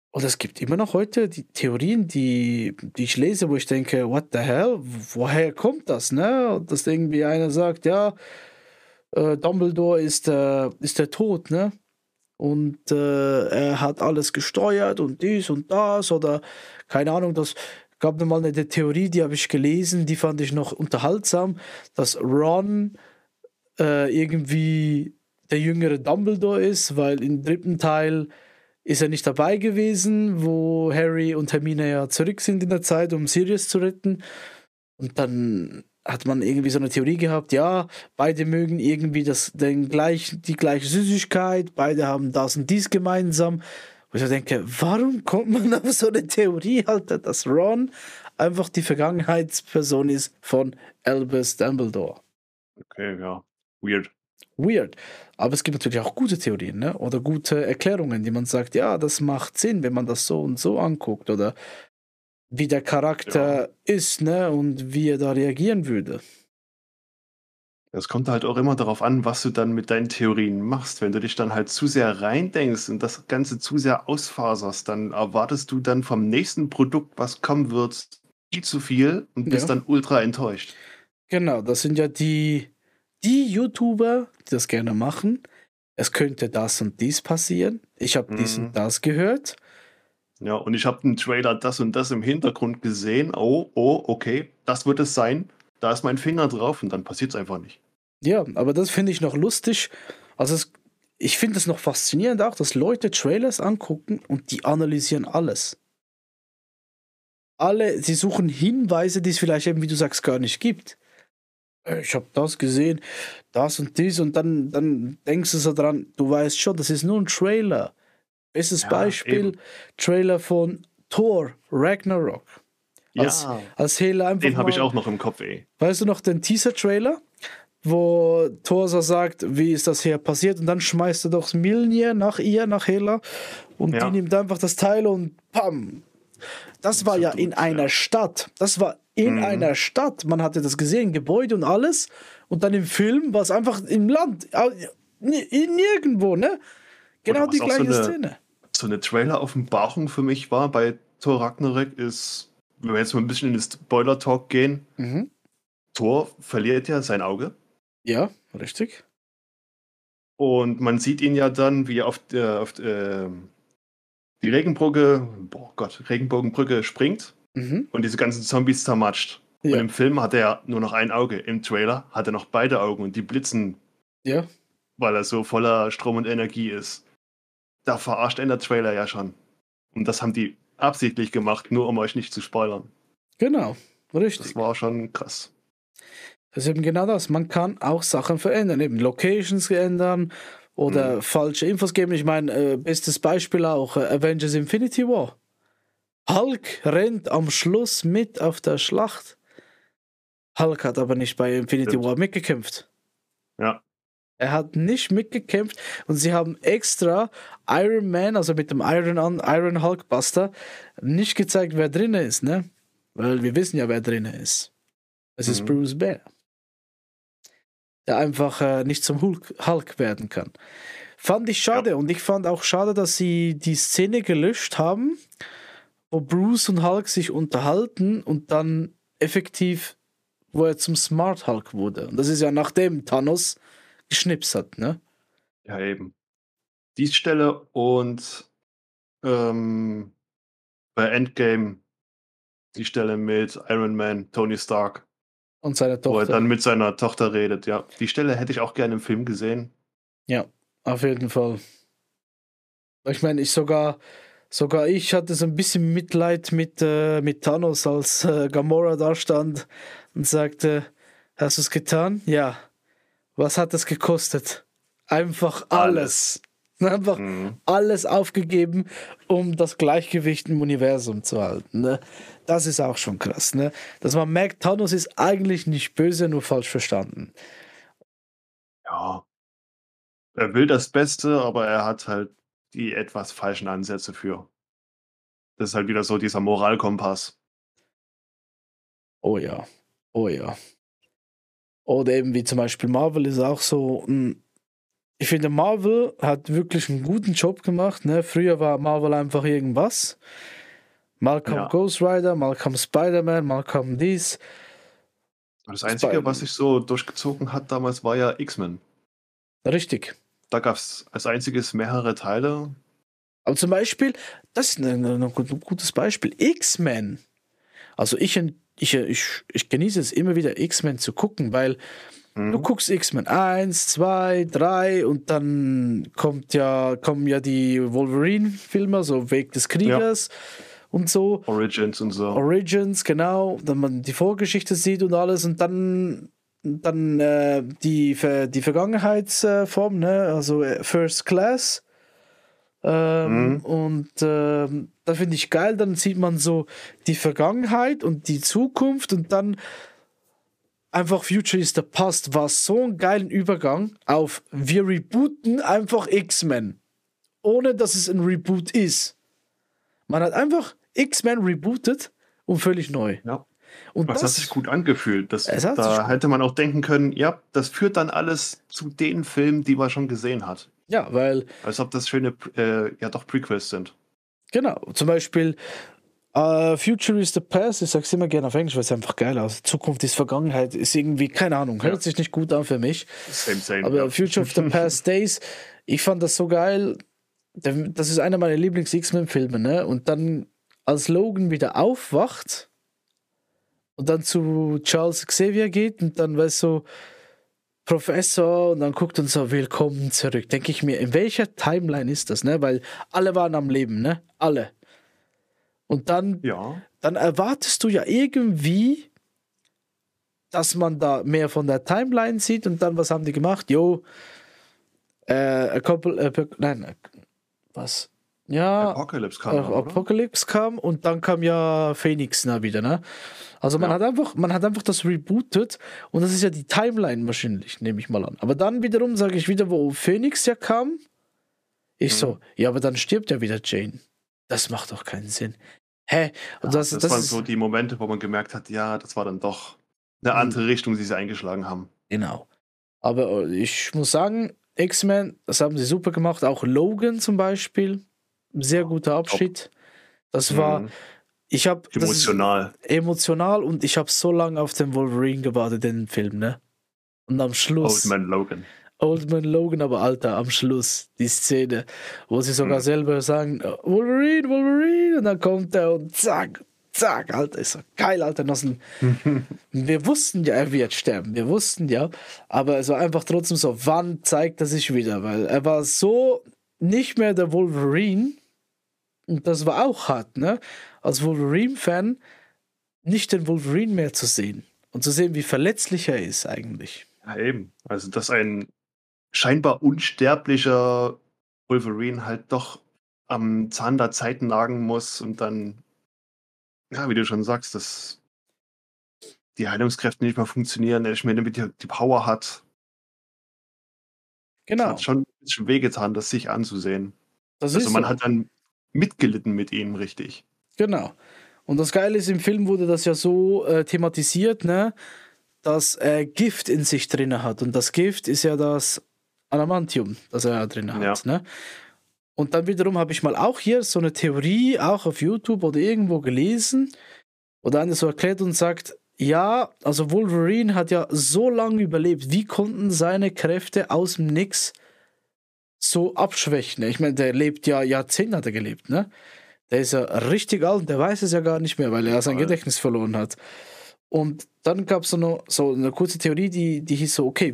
Und es gibt immer noch heute die Theorien, die ich lese, wo ich denke, what the hell? Woher kommt das, ne? Und dass irgendwie einer sagt, ja, Dumbledore ist der Tod, ne? Und er hat alles gesteuert und dies und das oder keine Ahnung, das gab mir mal eine Theorie, die habe ich gelesen, die fand ich noch unterhaltsam, dass Ron irgendwie der jüngere Dumbledore ist, weil im dritten Teil ist er nicht dabei gewesen, wo Harry und Hermine ja zurück sind in der Zeit, um Sirius zu retten. Und dann hat man irgendwie so eine Theorie gehabt, ja, beide mögen irgendwie die gleiche Süßigkeit, beide haben das und dies gemeinsam. Wo ich so denke, warum kommt man auf so eine Theorie, Alter, dass Ron einfach die Vergangenheitsperson ist von Albus Dumbledore? Okay, ja. Weird. Weird. Aber es gibt natürlich auch gute Theorien, ne? Oder gute Erklärungen, die man sagt, ja, das macht Sinn, wenn man das so und so anguckt. Oder wie der Charakter ist, ne? Und wie er da reagieren würde. Es kommt halt auch immer darauf an, was du dann mit deinen Theorien machst. Wenn du dich dann halt zu sehr reindenkst und das Ganze zu sehr ausfaserst, dann erwartest du dann vom nächsten Produkt, was kommen wird, viel zu viel und bist Ja, dann ultra enttäuscht. genau. Das sind ja die YouTuber, die das gerne machen. Es könnte das und dies passieren. Ich habe dies und Mhm. das gehört. Ja, und ich habe im Trailer das und das im Hintergrund gesehen. Oh, okay, das wird es sein. Da ist mein Finger drauf und dann passiert es einfach nicht. Ja, aber das finde ich noch lustig. Also ich finde es noch faszinierend auch, dass Leute Trailers angucken und die analysieren alles. Sie suchen Hinweise, die es vielleicht eben, wie du sagst, gar nicht gibt. Ich habe das gesehen, das und dies und dann denkst du so dran, du weißt schon, das ist nur ein Trailer. Bestes Ja, Beispiel, eben. Trailer von Thor, Ragnarok. Ja, Als Hela einfach den habe ich mal, auch noch im Kopf, ey. weißt du noch den Teaser-Trailer, wo Thor so sagt, wie ist das hier passiert und dann schmeißt er doch Mjolnir nach ihr, nach Hela und die Ja, nimmt einfach das Teil und pam. Das war ja in zerdrückt, einer ja. Stadt. Das war in Mhm. einer Stadt. Man hatte das gesehen, Gebäude und alles. Und dann im Film war es einfach im Land. Nirgendwo, ne? Oder Genau die was auch so gleiche eine, Szene. so eine Trailer-Offenbarung für mich war bei Thor Ragnarök ist, wenn wir jetzt mal ein bisschen in den Spoiler-Talk gehen, Mhm. Thor verliert ja sein Auge Ja, richtig. und man sieht ihn ja dann, wie er die Regenbrücke, boah Gott, Regenbogenbrücke springt Mhm. und diese ganzen Zombies zermatscht. Und Ja, im Film hat er ja nur noch ein Auge. Im Trailer hat er noch beide Augen und die blitzen, ja, weil er so voller Strom und Energie ist. Da verarscht ihn der Trailer ja schon. Und das haben die absichtlich gemacht, nur um euch nicht zu spoilern. genau. Das Richtig. war schon krass. Das ist eben genau das. Man kann auch Sachen verändern, eben Locations ändern Mhm. oder falsche Infos geben. Ich meine, bestes Beispiel auch Avengers Infinity War. Hulk rennt am Schluss mit auf der Schlacht. Hulk hat aber nicht bei Infinity Stimmt. War mitgekämpft. Ja. Er hat nicht mitgekämpft und sie haben extra Iron Man, also mit dem Iron Hulkbuster, nicht gezeigt, wer drin ist, ne? Weil wir wissen ja, wer drin ist. Es ist Mhm. Bruce Banner, der einfach nicht zum Hulk werden kann. Fand ich Ja. schade und ich fand auch schade, dass sie die Szene gelöscht haben, wo Bruce und Hulk sich unterhalten und dann effektiv, wo er zum Smart Hulk wurde. Und das ist ja nachdem Thanos geschnipst hat, ne? Ja, eben. Die Stelle und ähm, bei Endgame die Stelle mit Iron Man, Tony Stark, Und seine wo er Tochter. dann mit seiner Tochter redet. Ja, die Stelle hätte ich auch gerne im Film gesehen. Ja, auf jeden Fall. Ich meine, sogar ich hatte so ein bisschen Mitleid mit Thanos, als Gamora da stand und sagte, hast du es getan? Ja. Was hat es gekostet? Einfach alles. Alles. Einfach Mhm. alles aufgegeben, um das Gleichgewicht im Universum zu halten. Ne? Das ist auch schon krass. Ne? Dass man merkt, Thanos ist eigentlich nicht böse, nur falsch verstanden. Ja, er will das Beste, aber er hat halt die etwas falschen Ansätze für. Das ist halt wieder so dieser Moralkompass. Oh ja, oh ja. Oder eben wie zum Beispiel Marvel ist auch so, Ich finde, Marvel hat wirklich einen guten Job gemacht. Ne? Früher war Marvel einfach irgendwas. Mal kam Ja. Ghost Rider, mal kam Spider-Man, mal kam dies. Das Einzige, was sich so durchgezogen hat damals, war ja X-Men. Richtig. Da gab es als einziges mehrere Teile. Aber zum Beispiel, das ist ein gutes Beispiel. X-Men. Also ich genieße es immer wieder, X-Men zu gucken, weil du guckst X-Men 1, 2, 3 und dann kommen ja die Wolverine-Filme, so Weg des Kriegers und so. Origins und so. Origins, genau. Dann man die Vorgeschichte sieht und alles und dann die Vergangenheitsform, ne? Also First Class. Und da finde ich geil, dann sieht man so die Vergangenheit und die Zukunft und dann einfach Future is the Past war so ein geilen Übergang auf wir rebooten einfach X-Men, ohne dass es ein Reboot ist. Man hat einfach X-Men rebootet und völlig neu. Ja. Und das hat sich gut angefühlt. hat Da hätte man auch denken können, ja, das führt dann alles zu den Filmen, die man schon gesehen hat. Ja, weil Als ob das schöne, doch Prequels sind. genau, zum Beispiel Future is the Past, ich sag's immer gerne auf Englisch, weil es einfach geil aussieht. Zukunft ist Vergangenheit, ist irgendwie, keine Ahnung, hört sich nicht gut an für mich. Same. Aber Future of the Past Days, ich fand das so geil. Das ist einer meiner Lieblings-X-Men-Filme, ne? Und dann, als Logan wieder aufwacht und dann zu Charles Xavier geht und dann, weißt du, Professor und dann guckt und so, willkommen zurück. Denke ich mir, in welcher Timeline ist das, ne? Weil alle waren am Leben, ne? Alle. Und dann erwartest du ja irgendwie, dass man da mehr von der Timeline sieht und dann, was haben die gemacht? Was? Ja, Apocalypse kam und dann kam ja Phoenix wieder, ne? Also man hat einfach das rebootet und das ist ja die Timeline wahrscheinlich, nehme ich mal an. Aber dann wiederum sage ich wieder, wo Phoenix ja kam, ja, aber dann stirbt ja wieder Jane. Das macht doch keinen Sinn. Hä? Und das waren so die Momente, wo man gemerkt hat, ja, das war dann doch eine andere Richtung, die sie eingeschlagen haben. Genau. Aber ich muss sagen, X-Men, das haben sie super gemacht. Auch Logan zum Beispiel. Sehr guter Abschied. Das war, emotional. Emotional und ich habe so lange auf den Wolverine gewartet, den Film, ne? Und am Schluss. Old Man Logan, aber Alter, am Schluss, die Szene, wo sie sogar selber sagen, Wolverine, und dann kommt er und zack, Alter, ist so geil, Alter. Wir wussten ja, er wird sterben, aber es war einfach trotzdem so, wann zeigt er sich wieder, weil er war so nicht mehr der Wolverine und das war auch hart, ne? Als Wolverine-Fan nicht den Wolverine mehr zu sehen und zu sehen, wie verletzlich er ist eigentlich. Ja, eben. Also, dass ein scheinbar unsterblicher Wolverine halt doch am Zahn der Zeit nagen muss und dann, ja, wie du schon sagst, dass die Heilungskräfte nicht mehr funktionieren, er nicht mehr die Power hat. Genau. Das hat schon ein bisschen wehgetan, das sich anzusehen. Man hat dann mitgelitten mit ihm, richtig. Genau. Und das Geile ist, im Film wurde das ja so thematisiert, ne, dass er Gift in sich drin hat. Und das Gift ist ja das Adamantium, das er drin hat. Ne? Und dann wiederum habe ich mal auch hier so eine Theorie, auch auf YouTube oder irgendwo gelesen, oder einer so erklärt und sagt, ja, also Wolverine hat ja so lange überlebt. Wie konnten seine Kräfte aus dem Nix so abschwächen? Ich meine, der lebt ja, Jahrzehnte hat er gelebt, ne? Der ist ja richtig alt und der weiß es ja gar nicht mehr, weil er sein Gedächtnis verloren hat. Und dann gab es so eine kurze Theorie, die hieß so, okay,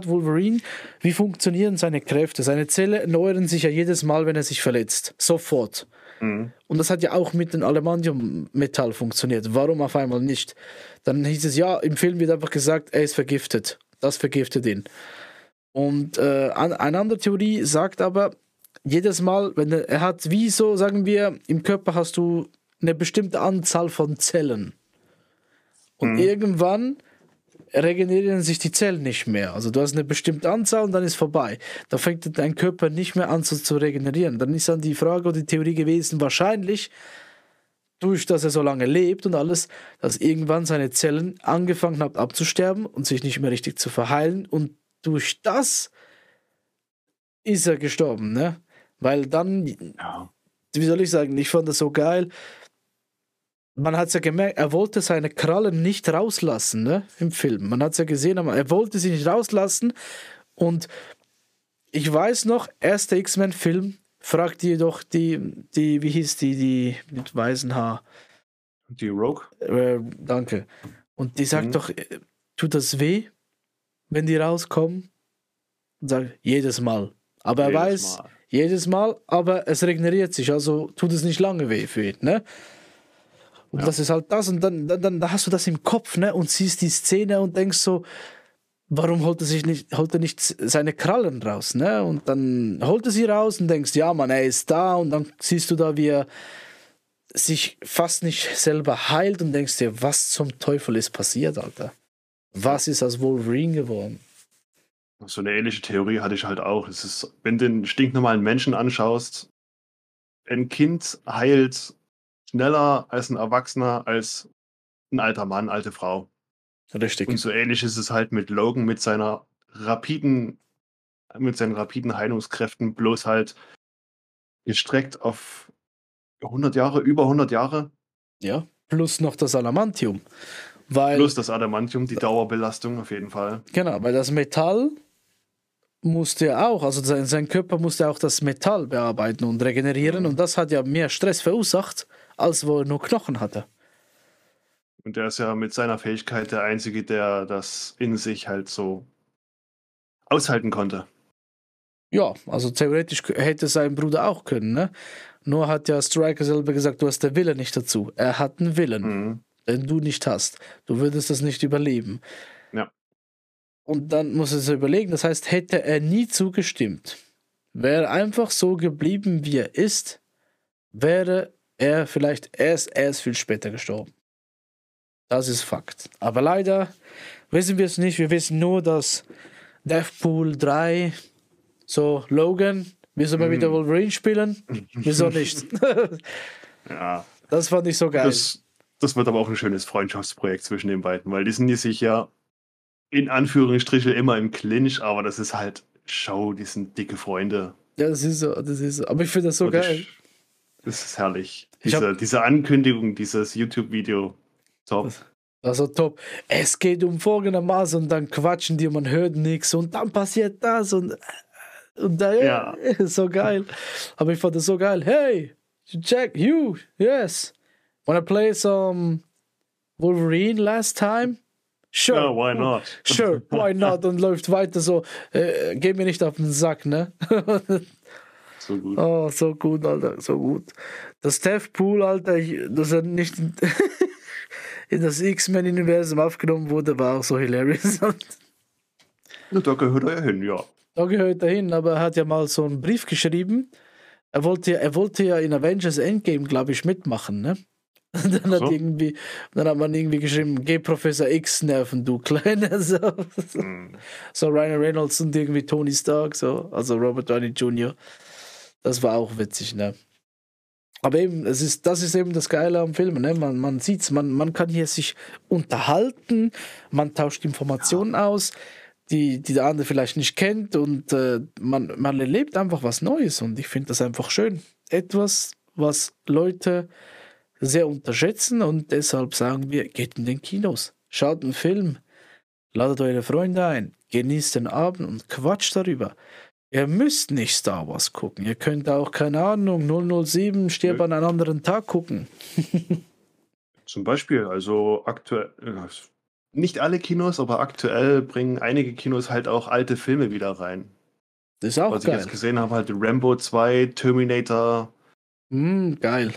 wie funktionieren seine Kräfte? Seine Zellen erneuern sich ja jedes Mal, wenn er sich verletzt. Sofort. Und das hat ja auch mit dem Adamantium-Metall funktioniert. Warum auf einmal nicht? Dann hieß es, ja, im Film wird einfach gesagt, er ist vergiftet. Das vergiftet ihn. Und eine andere Theorie sagt aber, jedes Mal, wenn er hat, wie so, sagen wir, im Körper hast du eine bestimmte Anzahl von Zellen. Und irgendwann regenerieren sich die Zellen nicht mehr. Also du hast eine bestimmte Anzahl und dann ist vorbei. Da fängt dein Körper nicht mehr an zu regenerieren. Dann ist dann die Frage oder die Theorie gewesen, wahrscheinlich, durch dass er so lange lebt und alles, dass irgendwann seine Zellen angefangen haben abzusterben und sich nicht mehr richtig zu verheilen. Und durch das ist er gestorben, ne? Weil dann, Ja. wie soll ich sagen, ich fand das so geil. Man hat es ja gemerkt, er wollte seine Krallen nicht rauslassen, ne? Im Film. Man hat es ja gesehen, aber er wollte sie nicht rauslassen. Und ich weiß noch, erster X-Men-Film, fragt jedoch wie hieß die mit weißem Haar? Die Rogue? Danke. Und die sagt doch, tut das weh, wenn die rauskommen? Und sagt, jedes Mal. Aber er weiß, jedes Mal, aber es regeneriert sich, also tut es nicht lange weh für ihn, ne? Und das ist halt das, und dann hast du das im Kopf, ne? Und siehst die Szene und denkst so, warum holt er nicht seine Krallen raus, ne? Und dann holt er sie raus und denkst, ja Mann, er ist da, und dann siehst du da, wie er sich fast nicht selber heilt und denkst dir, was zum Teufel ist passiert, Alter? Was ist aus Wolverine geworden? So eine ähnliche Theorie hatte ich halt auch. Es ist, wenn du den stinknormalen Menschen anschaust, ein Kind heilt schneller als ein Erwachsener, als ein alter Mann, alte Frau. Richtig. Und so ähnlich ist es halt mit Logan, mit seinen rapiden Heilungskräften, bloß halt gestreckt auf 100 Jahre, über 100 Jahre. Ja, plus noch das Adamantium. Plus das Adamantium, die Dauerbelastung auf jeden Fall. Genau, weil das Metall musste ja auch, also sein Körper musste auch das Metall bearbeiten und regenerieren, und das hat ja mehr Stress verursacht, als wo er nur Knochen hatte. Und er ist ja mit seiner Fähigkeit der Einzige, der das in sich halt so aushalten konnte. Ja, also theoretisch hätte sein Bruder auch können, ne? Nur hat ja Stryker selber gesagt, du hast den Willen nicht dazu. Er hat einen Willen, den du nicht hast. Du würdest das nicht überleben. Ja. Und dann muss er sich überlegen, das heißt, hätte er nie zugestimmt, wäre er einfach so geblieben, wie er ist, wäre er vielleicht erst viel später gestorben. Das ist Fakt. Aber leider wissen wir es nicht. Wir wissen nur, dass Deadpool 3, so Logan, wir sollen mal wieder Wolverine spielen. Wieso nicht? Ja. Das fand ich so geil. Das wird aber auch ein schönes Freundschaftsprojekt zwischen den beiden, weil die sind sich ja in Anführungsstrichen immer im Clinch, aber das ist halt Show, die sind dicke Freunde. Ja, das ist so. Aber ich finde das so geil. Das ist herrlich. Diese Ankündigung, dieses YouTube-Video, top. Also top. Es geht um folgendermaßen, und dann quatschen die und man hört nichts und dann passiert das und da, ja, so geil. Aber ich fand das so geil. Hey, Jack, yes. Wanna play some Wolverine last time? Sure. Yeah, why not? Sure, why not? Und läuft weiter so. Geh mir nicht auf den Sack, ne? So gut. Oh, so gut, Alter, so gut. Das Deadpool, Alter, dass er nicht in das X-Men-Universum aufgenommen wurde, war auch so hilarious. Da gehört er ja hin, ja. Da gehört er hin, aber er hat ja mal so einen Brief geschrieben. Er wollte ja in Avengers Endgame, glaube ich, mitmachen, ne? Und dann hat man irgendwie geschrieben, geh Professor X nerven, du Kleiner. So Ryan Reynolds und irgendwie Tony Stark, so, also Robert Downey Jr. Das war auch witzig, ne? Aber eben, das ist eben das Geile am Film, ne? Man sieht's, man kann hier sich unterhalten, man tauscht Informationen aus, die der andere vielleicht nicht kennt, und man erlebt einfach was Neues, und ich finde das einfach schön. Etwas, was Leute sehr unterschätzen, und deshalb sagen wir, geht in den Kinos, schaut einen Film, ladet eure Freunde ein, genießt den Abend und quatscht darüber. Ihr müsst nicht Star Wars gucken. Ihr könnt auch, keine Ahnung, 007 Stirb an einem anderen Tag gucken. Zum Beispiel, also aktuell, nicht alle Kinos, aber aktuell bringen einige Kinos halt auch alte Filme wieder rein. Das ist auch was geil. Was ich jetzt gesehen habe, halt Rambo 2, Terminator. Geil.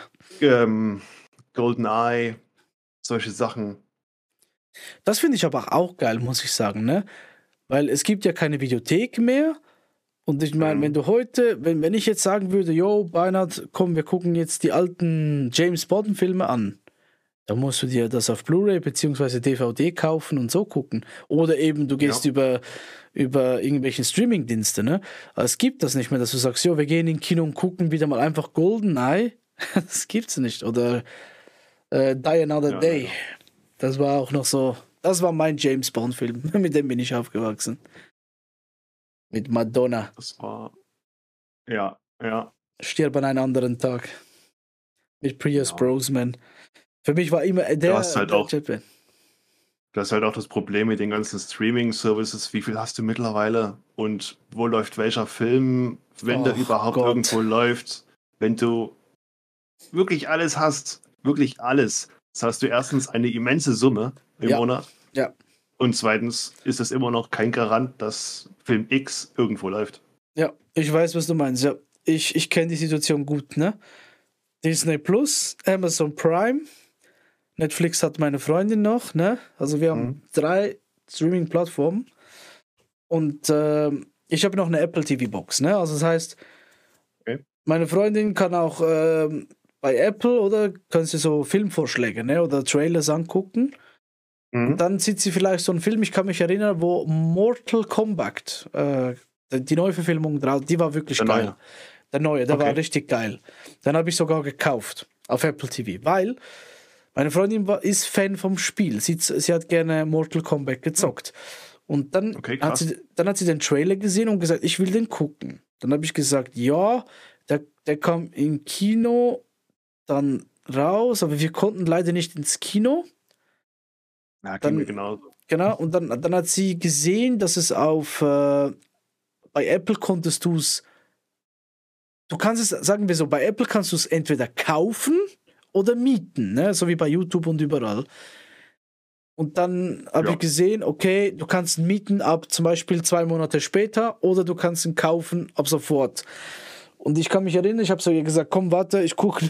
GoldenEye, solche Sachen. Das finde ich aber auch geil, muss ich sagen, ne? Weil es gibt ja keine Videothek mehr. Und ich meine, wenn du heute, wenn ich jetzt sagen würde, yo, Beinhard, komm, wir gucken jetzt die alten James Bond-Filme an, dann musst du dir das auf Blu-ray bzw. DVD kaufen und so gucken. Oder eben, du gehst über irgendwelche Streaming-Dienste, ne? Aber es gibt das nicht mehr, dass du sagst, jo, wir gehen in Kino und gucken wieder mal einfach GoldenEye. Das gibt's nicht. Oder Die Another Day. Ja. Das war auch noch so, das war mein James Bond-Film. Mit dem bin ich aufgewachsen. Mit Madonna. Das war Ja, ja, Stirb an einem anderen Tag. Mit Pierce ja. Brosnan. Für mich war immer Du hast halt der auch Jetman. Das ist halt auch das Problem mit den ganzen Streaming-Services. Wie viel hast du mittlerweile? Und wo läuft welcher Film, wenn der Ach überhaupt irgendwo Gott. läuft? Wenn du wirklich alles hast, wirklich alles, zahlst du erstens eine immense Summe im Ja, Monat. ja, Und zweitens ist es immer noch kein Garant, dass Film X irgendwo läuft. ja. Ich weiß, was du meinst. Ja, ich kenne die Situation gut, ne? Disney Plus, Amazon Prime, Netflix hat meine Freundin noch, ne? Also wir Hm? haben 3 Streaming-Plattformen und ich habe noch eine Apple TV-Box, ne? Also das heißt, Okay. meine Freundin kann auch bei Apple oder kann sie so Filmvorschläge, ne? Oder Trailers angucken. Und Mhm. dann sieht sie vielleicht so einen Film, ich kann mich erinnern, wo Mortal Kombat, die Neuverfilmung drauf, die war wirklich Der geil. neue. Der neue, der war Okay. richtig geil. Dann habe ich sogar gekauft auf Apple TV, weil meine Freundin ist Fan vom Spiel. Sie hat gerne Mortal Kombat gezockt. Und Okay, krass. dann hat sie den Trailer gesehen und gesagt, ich will den gucken. Dann habe ich gesagt, ja, der kam im Kino dann raus, aber wir konnten leider nicht ins Kino. Ja, ging mir Dann, genauso. genau, und dann hat sie gesehen, dass es bei Apple konntest du kannst es, sagen wir so, bei Apple kannst du es entweder kaufen oder mieten, ne? So wie bei YouTube und überall. Und dann habe ich Ja. gesehen, okay, du kannst ihn mieten ab zum Beispiel 2 Monate später oder du kannst ihn kaufen ab sofort. Und ich kann mich erinnern, ich habe so ihr gesagt, komm, warte,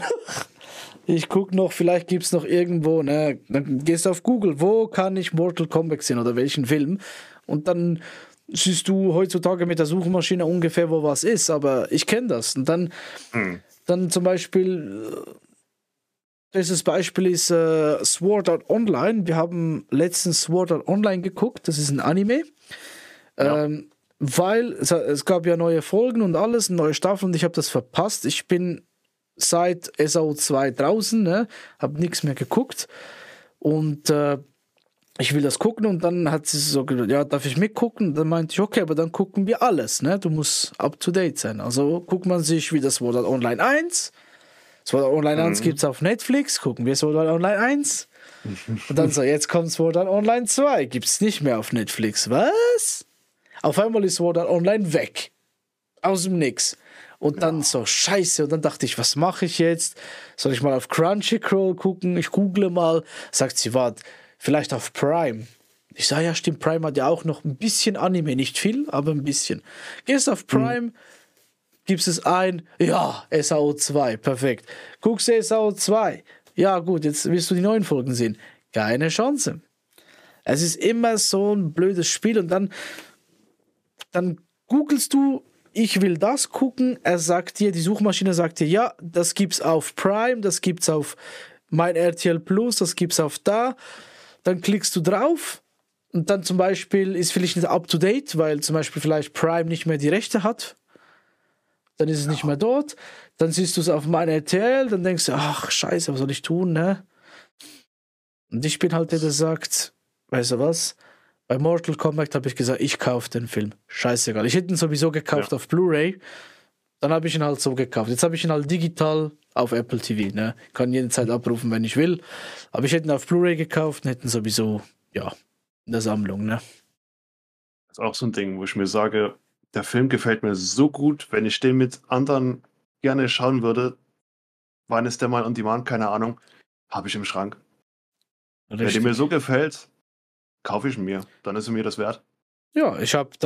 ich guck noch, vielleicht gibt es noch irgendwo, ne? Dann gehst du auf Google, wo kann ich Mortal Kombat sehen oder welchen Film? Und dann siehst du heutzutage mit der Suchmaschine ungefähr, wo was ist, aber ich kenne das. Und Hm. dann zum Beispiel, dieses Beispiel ist Sword Art Online. Wir haben letztens Sword Art Online geguckt, das ist ein Anime. Ja. Weil es gab ja neue Folgen und alles, neue Staffeln und ich habe das verpasst. Ich bin seit SAO 2 draußen, ne? Habe nichts mehr geguckt und ich will das gucken und dann hat sie so gesagt, ja, darf ich mitgucken? Und dann meinte ich, okay, aber dann gucken wir alles, ne? Du musst up to date sein. Also guckt man sich wie das Sword Art Online 1. Sword Art Online 1 gibt Mhm. es auf Netflix, gucken wir Sword Art Online 1. Und dann so, jetzt kommt Sword Art Online 2, gibt es nicht mehr auf Netflix. Was? Auf einmal ist Sword Art Online weg. Aus dem Nix. Und dann Ja. so, scheiße. Und dann dachte ich, was mache ich jetzt? Soll ich mal auf Crunchyroll gucken? Ich google mal. Sagt sie, warte, vielleicht auf Prime. Ich sage, ja, stimmt, Prime hat ja auch noch ein bisschen Anime. Nicht viel, aber ein bisschen. Gehst auf Hm. Prime, gibst es ein. Ja, SAO 2, perfekt. Guckst du SAO 2. Ja, gut, jetzt willst du die neuen Folgen sehen. Keine Chance. Es ist immer so ein blödes Spiel und dann googelst du, ich will das gucken, er sagt dir, die Suchmaschine sagt dir, ja, das gibt's auf Prime, das gibt's auf mein RTL Plus, das gibt's auf da. Dann klickst du drauf und dann zum Beispiel ist vielleicht nicht up to date, weil zum Beispiel vielleicht Prime nicht mehr die Rechte hat. Dann ist es nicht mehr dort. Dann siehst du es auf mein RTL, dann denkst du, ach, scheiße, was soll ich tun, ne? Und ich bin halt der, der sagt, weißt du was? Bei Mortal Kombat habe ich gesagt, ich kaufe den Film. Scheißegal. Ich hätte ihn sowieso gekauft Ja. auf Blu-ray. Dann habe ich ihn halt so gekauft. Jetzt habe ich ihn halt digital auf Apple TV. Ne? Kann jederzeit abrufen, wenn ich will. Aber ich hätte ihn auf Blu-ray gekauft und hätte ihn sowieso, ja, in der Sammlung. Ne? Das ist auch so ein Ding, wo ich mir sage, der Film gefällt mir so gut, wenn ich den mit anderen gerne schauen würde, wann ist der mal on demand, keine Ahnung, habe ich im Schrank. Wenn der mir Richtig. so gefällt, kaufe ich ihn mir. Dann ist er mir das wert. Ja,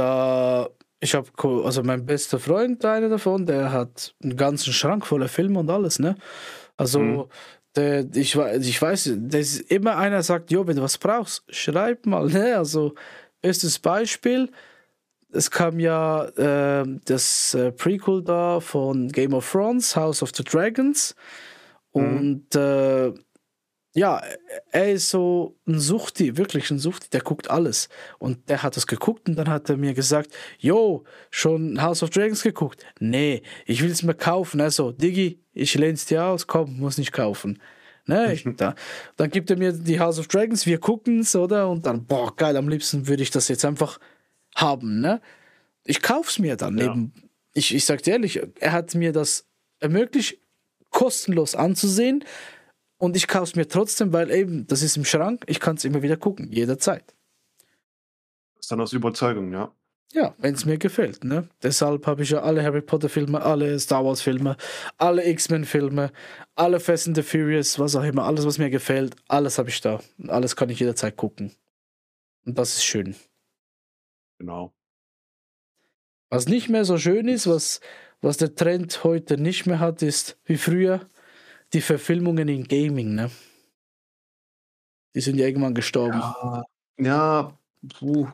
also mein bester Freund, einer davon, der hat einen ganzen Schrank voller Filme und alles, ne? Also, Mhm. ich weiß, das ist immer einer sagt, jo, wenn du was brauchst, schreib mal, ne? Also, bestes Beispiel, es kam ja das Prequel da von Game of Thrones, House of the Dragons Mhm. und ja, er ist so ein Suchti, wirklich ein Suchti, der guckt alles. Und der hat das geguckt und dann hat er mir gesagt, yo, schon House of Dragons geguckt? Nee, ich will es mir kaufen. Also, Diggi, ich lehn's dir aus, komm, muss nicht kaufen. Ne, dann gibt er mir die House of Dragons, wir gucken's, oder? Und dann, boah, geil, am liebsten würde ich das jetzt einfach haben, ne? Ich kauf's mir dann Ja. Ich sag dir ehrlich, er hat mir das ermöglicht, kostenlos anzusehen und ich kaufe es mir trotzdem, weil eben, das ist im Schrank, ich kann es immer wieder gucken, jederzeit. Das ist dann aus Überzeugung, ja. Ja, wenn es mir gefällt, ne? Deshalb habe ich ja alle Harry Potter Filme, alle Star Wars Filme, alle X-Men Filme, alle Fast and the Furious, was auch immer, alles was mir gefällt, alles habe ich da. Und alles kann ich jederzeit gucken. Und das ist schön. Genau. Was nicht mehr so schön ist, was der Trend heute nicht mehr hat, ist wie früher die Verfilmungen in Gaming, ne? Die sind ja irgendwann gestorben. Ja, puh.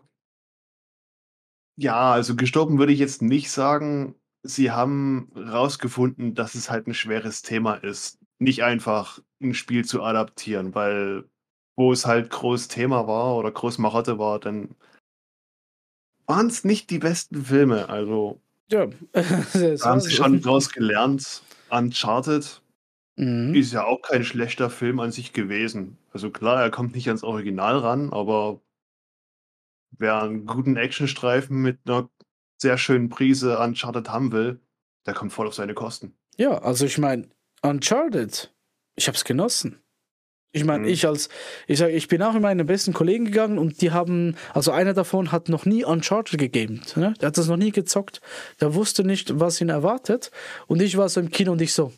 Ja, also gestorben würde ich jetzt nicht sagen. Sie haben rausgefunden, dass es halt ein schweres Thema ist, nicht einfach ein Spiel zu adaptieren, weil wo es halt groß Thema war oder groß Marotte war, dann waren es nicht die besten Filme. Also, Ja, das da haben war sie so. schon draus gelernt. Uncharted Mhm. ist ja auch kein schlechter Film an sich gewesen. Also klar, er kommt nicht ans Original ran, aber wer einen guten Actionstreifen mit einer sehr schönen Prise Uncharted haben will, der kommt voll auf seine Kosten. Ja, also ich meine, Uncharted, ich hab's genossen. Ich meine, Mhm. ich bin auch mit meinen besten Kollegen gegangen und die haben, also einer davon hat noch nie Uncharted gegamed, ne? Der hat das noch nie gezockt, der wusste nicht, was ihn erwartet und ich war so im Kino und ich so,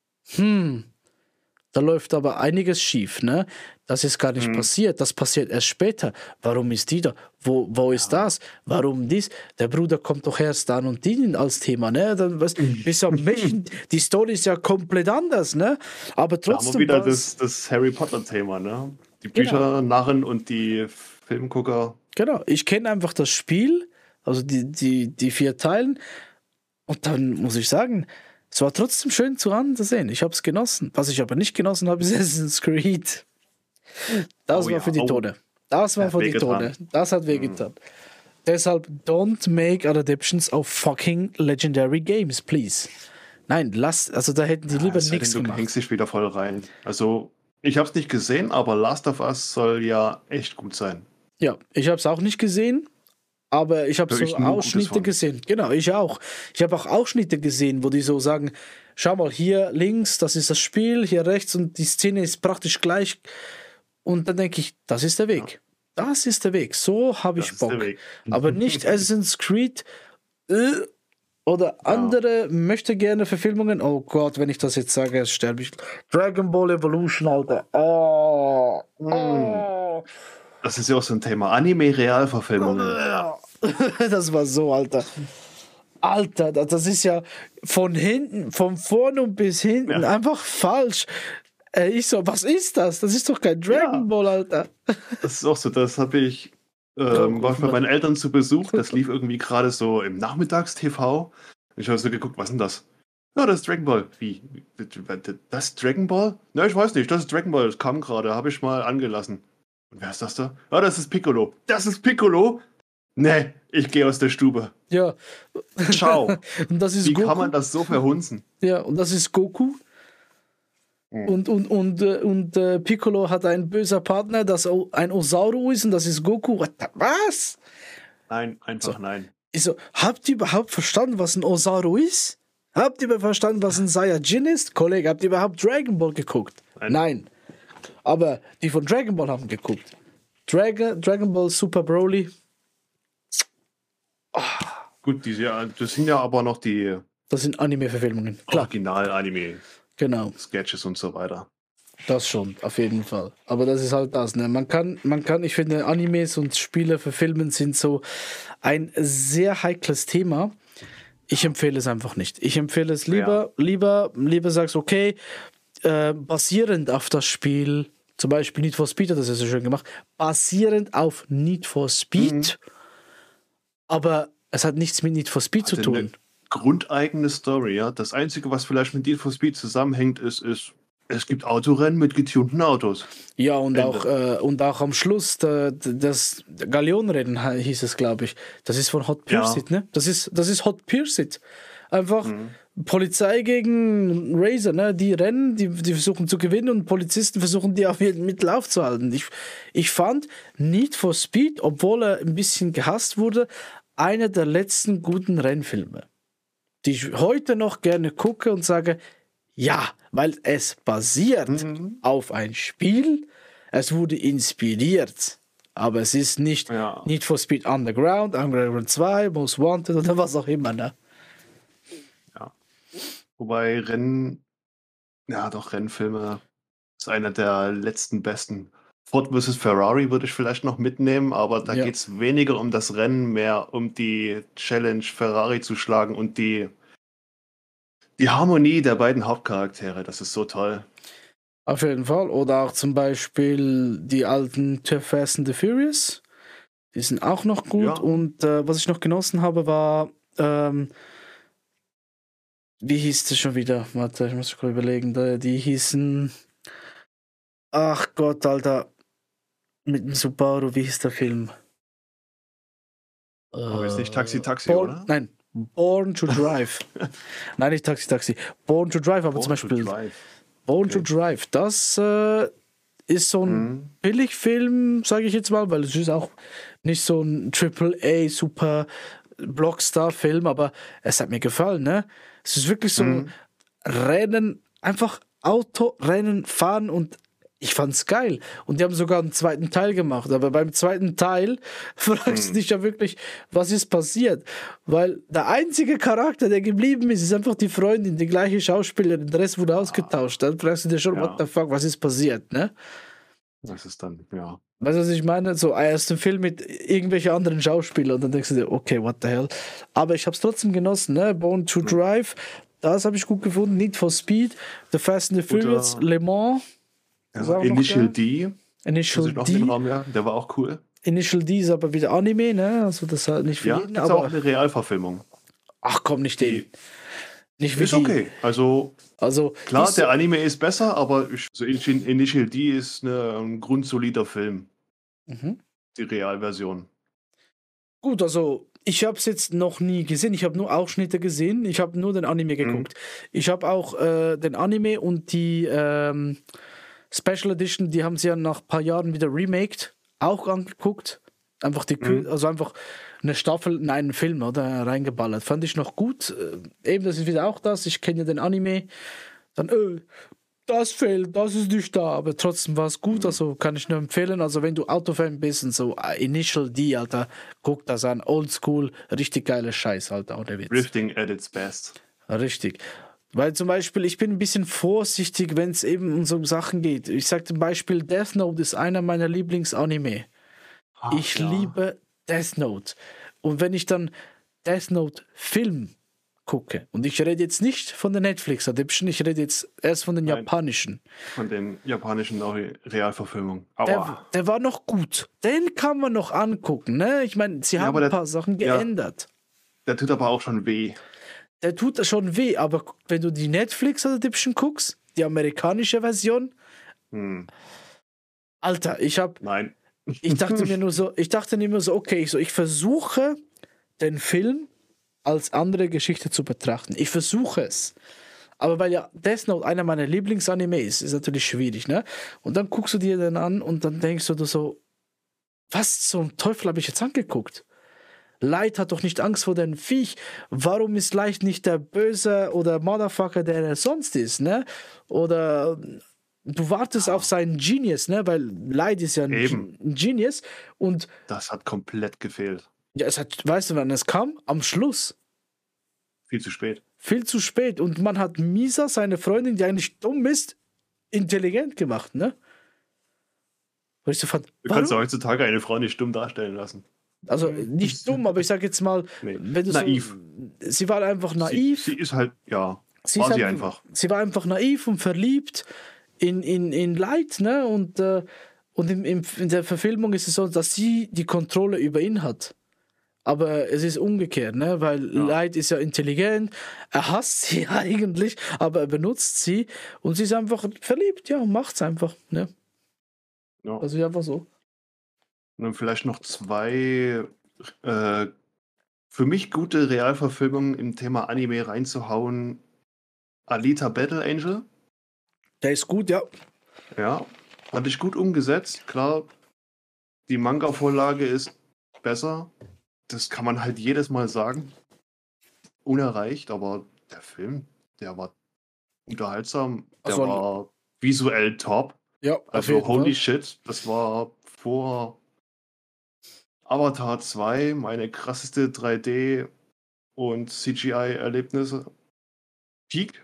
da läuft aber einiges schief, ne? Das ist gar nicht Mhm. passiert, das passiert erst später. Warum ist die da? Wo ist das? Warum dies? Der Bruder kommt doch erst dann und die als Thema, ne? Dann, bis am Mädchen, die Story ist ja komplett anders, ne? Aber Da haben wir trotzdem wieder war's- das Harry Potter-Thema, ne? Die Genau. Büchernarren und die Filmgucker. Genau, ich kenne einfach das Spiel, also die 4 Teilen, und dann muss ich sagen, es war trotzdem schön zu anzusehen. Ich habe es genossen. Was ich aber nicht genossen habe, ist Assassin's Creed. Das Oh war ja, für die oh, Tone. Das war hat für die wehgetan. Tone. Das hat wehgetan. Deshalb, don't make adaptations of fucking legendary games, please. Nein, also da hätten die lieber Es sei nichts denn, du gemacht. hängst dich wieder voll rein. Also, ich habe es nicht gesehen, aber Last of Us soll ja echt gut sein. Ja, ich habe es auch nicht gesehen, aber ich habe Hör so ich nur Gutes Ausschnitte von. gesehen. Genau, ich auch. Ich habe auch Ausschnitte gesehen, wo die so sagen, schau mal, hier links, das ist das Spiel, hier rechts und die Szene ist praktisch gleich. Und dann denke ich, das ist der Weg. Das ist der Weg. So habe Das ich ist der Bock. Weg. Aber nicht Assassin's Creed oder Ja. andere möchte gerne Verfilmungen. Oh Gott, wenn ich das jetzt sage, sterbe ich. Dragon Ball Evolution, Alter. Oh. Oh. Das ist ja auch so ein Thema. Anime-Realverfilmungen. Das war so, Alter. Alter, das ist ja von hinten, von vorne und bis hinten Ja. einfach falsch. Ich so, was ist das? Das ist doch kein Dragon Ja. Ball, Alter. Das ist auch so, das habe ich, war ich bei meinen Eltern zu Besuch, das lief irgendwie gerade so im Nachmittags-TV. Ich habe so geguckt, was ist denn das? Ja, das ist Dragon Ball. Wie? Das ist Dragon Ball? Na, ich weiß nicht, das ist Dragon Ball, das kam gerade, habe ich mal angelassen. Und wer ist das da? Ja, das ist Piccolo. Das ist Piccolo? Nee, ich gehe aus der Stube. Ja. Ciao. Und das ist Wie Goku. kann man das so verhunzen? Ja, und das ist Goku. Mhm. Und Piccolo hat einen böser Partner, das ein Osaru ist und das ist Goku. Was? Nein, einfach nein. Ich so, habt ihr überhaupt verstanden, was ein Osaru ist? Habt ihr überhaupt verstanden, was ein Saiyajin ist? Kollege, habt ihr überhaupt Dragon Ball geguckt? Nein. Aber die von Dragon Ball haben geguckt. Dragon Ball Super Broly. Gut, das sind ja aber noch die Das sind Anime-Verfilmungen. Klar, Original-Anime-Sketches genau. und so weiter. Das schon, auf jeden Fall. Aber das ist halt das, ne? Man kann, ich finde, Animes und Spiele verfilmen sind so ein sehr heikles Thema. Ich empfehle es einfach nicht. Ich empfehle es lieber sagst, okay, basierend auf das Spiel, zum Beispiel Need for Speed hat das ja so schön gemacht, basierend auf Need for Speed, aber es hat nichts mit Need for Speed zu tun. Eine grundeigene Story, ja. Das Einzige, was vielleicht mit Need for Speed zusammenhängt, ist, es gibt Autorennen mit getunten Autos. Ja, und Ende. auch am Schluss, das Galeonenrennen hieß es, glaube ich. Das ist von Hot Pursuit, ne? Das ist Hot Pursuit. Einfach Polizei gegen Racer, ne? Die rennen, die versuchen zu gewinnen und Polizisten versuchen, die auf jeden Mittel aufzuhalten. Ich fand Need for Speed, obwohl er ein bisschen gehasst wurde, einer der letzten guten Rennfilme. die ich heute noch gerne gucke und sage, ja, weil es basiert auf ein Spiel, es wurde inspiriert, aber es ist nicht Ja. Need for Speed Underground, Underground 2, Most Wanted oder was auch immer, ne? Ja. Wobei Rennfilme ist einer der letzten besten. Ford vs. Ferrari würde ich vielleicht noch mitnehmen, aber da Ja. geht es weniger um das Rennen, mehr um die Challenge, Ferrari zu schlagen und die Harmonie der beiden Hauptcharaktere. Das ist so toll. Auf jeden Fall. Oder auch zum Beispiel die alten Too Fast and the Furious. Die sind auch noch gut. Ja. Und was ich noch genossen habe, war, wie hieß das schon wieder? Warte, ich muss kurz überlegen. Die hießen, ach Gott, Alter, mit dem Subaru, wie hieß der Film? Aber ist nicht Taxi, oder? Nein, Born to Drive. Nein, nicht Taxi. Born to Drive, aber zum Beispiel Born to Drive. Das ist so ein Billigfilm, sage ich jetzt mal, weil es ist auch nicht so ein AAA super Blockstar-Film, aber es hat mir gefallen, ne? Es ist wirklich so Rennen, einfach Autorennen fahren und ich fand's geil. Und die haben sogar einen zweiten Teil gemacht. Aber beim zweiten Teil fragst du dich ja wirklich, was ist passiert? Weil der einzige Charakter, der geblieben ist, ist einfach die Freundin, die gleiche Schauspielerin. Der Rest wurde ausgetauscht. Dann fragst du dir schon, what the fuck, was ist passiert, ne? Das ist dann, ja. Weißt du, was ich meine? So, erst ein Film mit irgendwelchen anderen Schauspielern und dann denkst du dir, okay, what the hell? Aber ich hab's trotzdem genossen, ne? Born to Drive, das habe ich gut gefunden. Need for Speed, The Fast and the Furious, Le Mans. Ja, Initial D. Initial D. Der war auch cool. Initial D ist aber wieder Anime, ne? Also das halt nicht für jeden. Ja, ist auch eine Realverfilmung. Ach komm, nicht den. Nicht wie ist okay. Also klar, der Anime ist besser, aber Initial D ist ein grundsolider Film. Die Realversion. Gut, also ich habe es jetzt noch nie gesehen. Ich habe nur Ausschnitte gesehen. Ich habe nur den Anime geguckt. Ich habe auch den Anime und die Special Edition, die haben sie ja nach ein paar Jahren wieder remaked, auch angeguckt. Einfach also einfach eine Staffel in einen Film, oder? Reingeballert. Fand ich noch gut. Eben, das ist wieder auch das. Ich kenne ja den Anime. Dann, das fehlt, das ist nicht da. Aber trotzdem war es gut, also kann ich nur empfehlen. Also wenn du Autofan bist und so Initial D, Alter, guck das an. Oldschool, richtig geiler Scheiß, Alter, ohne Witz. Drifting at its best. Richtig. Weil zum Beispiel, ich bin ein bisschen vorsichtig, wenn es eben um so Sachen geht. Ich sage zum Beispiel, Death Note ist einer meiner Lieblingsanime. Ich liebe Death Note. Und wenn ich dann Death Note Film gucke, und ich rede jetzt nicht von der Netflix-Adaption, ich rede jetzt erst von den japanischen. Von den japanischen Realverfilmungen. Der war noch gut. Den kann man noch angucken, ne? Ich meine, sie haben ein paar Sachen geändert. Der tut aber auch schon weh. Der tut schon weh, aber wenn du die Netflix-Adaption guckst, die amerikanische Version, Alter, ich dachte mir nur so, okay, ich versuche den Film als andere Geschichte zu betrachten. Ich versuche es. Aber weil ja Death Note einer meiner Lieblingsanime ist natürlich schwierig, ne? Und dann guckst du dir den an und dann denkst du so, was zum Teufel habe ich jetzt angeguckt? Light hat doch nicht Angst vor dem Viech. Warum ist Light nicht der Böse oder Motherfucker, der er sonst ist, ne? Oder du wartest auf seinen Genius, ne? Weil Light ist ja ein Genius und das hat komplett gefehlt. Ja, weißt du, wann es kam? Am Schluss. Viel zu spät. Viel zu spät. Und man hat Misa, seine Freundin, die eigentlich dumm ist, intelligent gemacht, ne? Du kannst heutzutage eine Frau nicht dumm darstellen lassen. Also nicht dumm, aber ich sag jetzt mal, wenn du naiv. Sie war einfach naiv. Sie ist halt, sie war einfach naiv und verliebt in Light, ne? Und in der Verfilmung ist es so, dass sie die Kontrolle über ihn hat. Aber es ist umgekehrt, ne? Weil Light ist ja intelligent, er hasst sie eigentlich, aber er benutzt sie und sie ist einfach verliebt, ja, und macht's einfach, ne? Ja. Das ist einfach so. Und dann vielleicht noch zwei für mich gute Realverfilmungen im Thema Anime reinzuhauen. Alita Battle Angel. Der ist gut, ja. Ja, fand ich gut umgesetzt. Klar, die Manga-Vorlage ist besser. Das kann man halt jedes Mal sagen. unerreicht, aber der Film, der war unterhaltsam, der Also, war visuell top. ja, auf Also jeden holy Fall. shit, das war vor Avatar 2 meine krasseste 3D und CGI-Erlebnisse. Peak.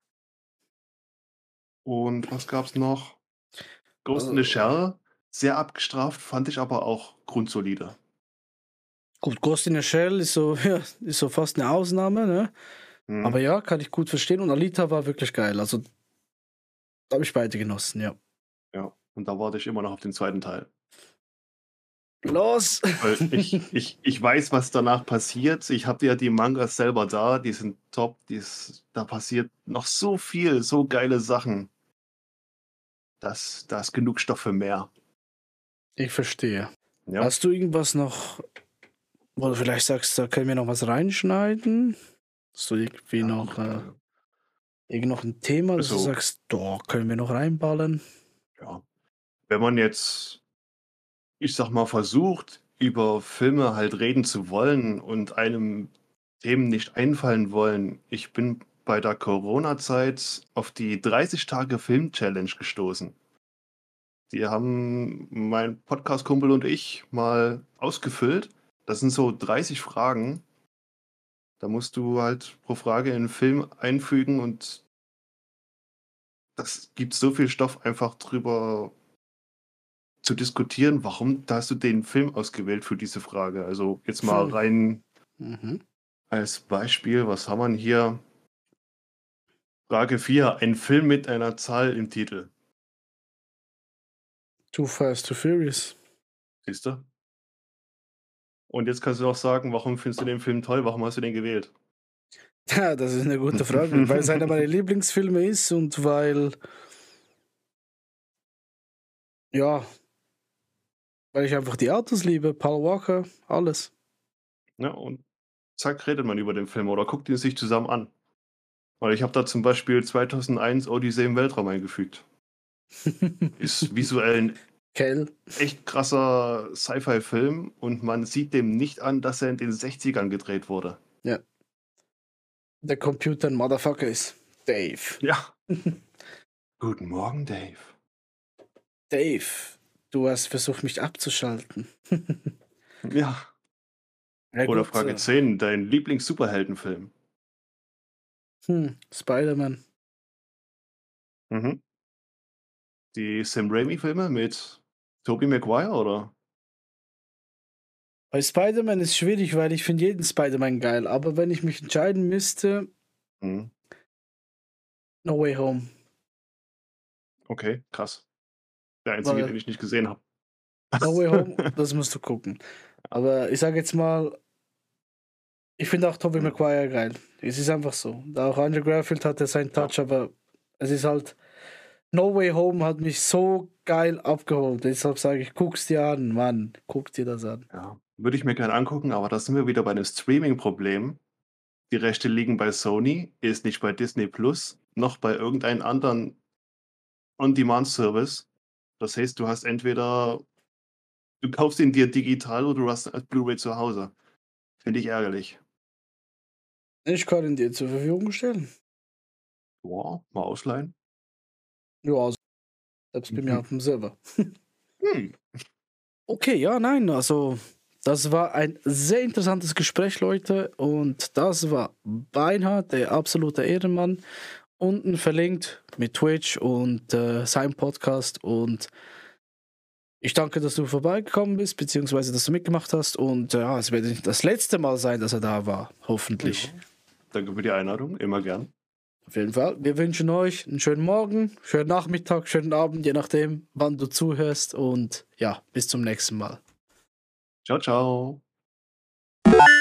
Und was gab's noch? Ghost in the Also, Shell, sehr abgestraft, fand ich aber auch grundsolide. gut, Ghost in the Shell ist so, ja, ist so fast eine Ausnahme, ne? Aber Mhm. ja, kann ich gut verstehen. Und Alita war wirklich geil. Also, da habe ich beide genossen, ja. Ja, und da warte ich immer noch auf den zweiten Teil. Los! Weil ich weiß, was danach passiert. Ich habe ja die Mangas selber da, die sind top, da passiert noch so viel, so geile Sachen. Da ist genug Stoff für mehr. Ich verstehe. Ja. Hast du irgendwas noch, wo du vielleicht sagst, da können wir noch was reinschneiden? Hast du irgendwie Ja, noch, irgend noch ein Thema, dass du also, sagst, da können wir noch reinballen? ja. Wenn man jetzt, ich sag mal, versucht, über Filme halt reden zu wollen und einem Themen nicht einfallen wollen. Ich bin bei der Corona-Zeit auf die 30 Tage Film-Challenge gestoßen. Die haben mein Podcast-Kumpel und ich mal ausgefüllt. Das sind so 30 Fragen. Da musst du halt pro Frage in 'n Film einfügen und das gibt so viel Stoff einfach drüber zu diskutieren. Warum hast du den Film ausgewählt für diese Frage? Also, jetzt mal Hm. rein Mhm. als Beispiel, was haben wir 'n hier? Frage 4: Ein Film mit einer Zahl im Titel. Too Fast, Too Furious. Siehst du? Und jetzt kannst du auch sagen, warum findest du den Film toll? Warum hast du den gewählt? Ja, das ist eine gute Frage, weil es einer meiner Lieblingsfilme ist und weil, ja, weil ich einfach die Autos liebe, Paul Walker, alles. Ja, und zack, redet man über den Film oder guckt ihn sich zusammen an. Weil ich habe da zum Beispiel 2001 Odyssee im Weltraum eingefügt. Ist visuell 'n Kell. echt krasser Sci-Fi-Film und man sieht dem nicht an, dass er in den 60ern gedreht wurde. Ja, der Computer ein Motherfucker ist. Dave. Ja. Guten Morgen, Dave. Dave, du hast versucht, mich abzuschalten. Ja. Ja Oder gut, Frage 10, dein Lieblings-Superheldenfilm? Spider-Man. Mhm. Die Sam Raimi-Filme mit Tobey Maguire, oder? Bei Spider-Man ist schwierig, weil ich finde jeden Spider-Man geil, aber wenn ich mich entscheiden müsste, Mhm. No Way Home. Okay, krass. Der einzige, den Weil ich nicht gesehen habe. No Way Home, das musst du gucken. Aber ich sage jetzt mal, ich finde auch Tobey Mhm. Maguire geil. Es ist einfach so. Auch Andrew Garfield hatte seinen Ja, Touch, aber es ist halt, No Way Home hat mich so geil abgeholt. Deshalb sage ich, guck's dir an, Mann. Guck dir das an. ja. Würde ich mir gerne angucken, aber da sind wir wieder bei einem Streaming-Problem. Die Rechte liegen bei Sony, ist nicht bei Disney Plus, noch bei irgendeinem anderen On-Demand-Service. Das heißt, du kaufst ihn dir digital oder du hast ihn als Blu-ray zu Hause. Finde ich ärgerlich. Ich kann ihn dir zur Verfügung stellen. Ja, mal ausleihen. Ja, also selbst bei mir Mhm. auf dem Server. Hm. Okay, ja, nein, also das war ein sehr interessantes Gespräch, Leute. Und das war Beinhard, der absolute Ehrenmann. Unten verlinkt mit Twitch und seinem Podcast. Und ich danke, dass du vorbeigekommen bist, beziehungsweise dass du mitgemacht hast. Und ja, es wird nicht das letzte Mal sein, dass er da war. Ja. Hoffentlich. Danke für die Einladung, immer gern. Auf jeden Fall. Wir wünschen euch einen schönen Morgen, schönen Nachmittag, schönen Abend, je nachdem, wann du zuhörst. Und ja, bis zum nächsten Mal. Ciao, ciao.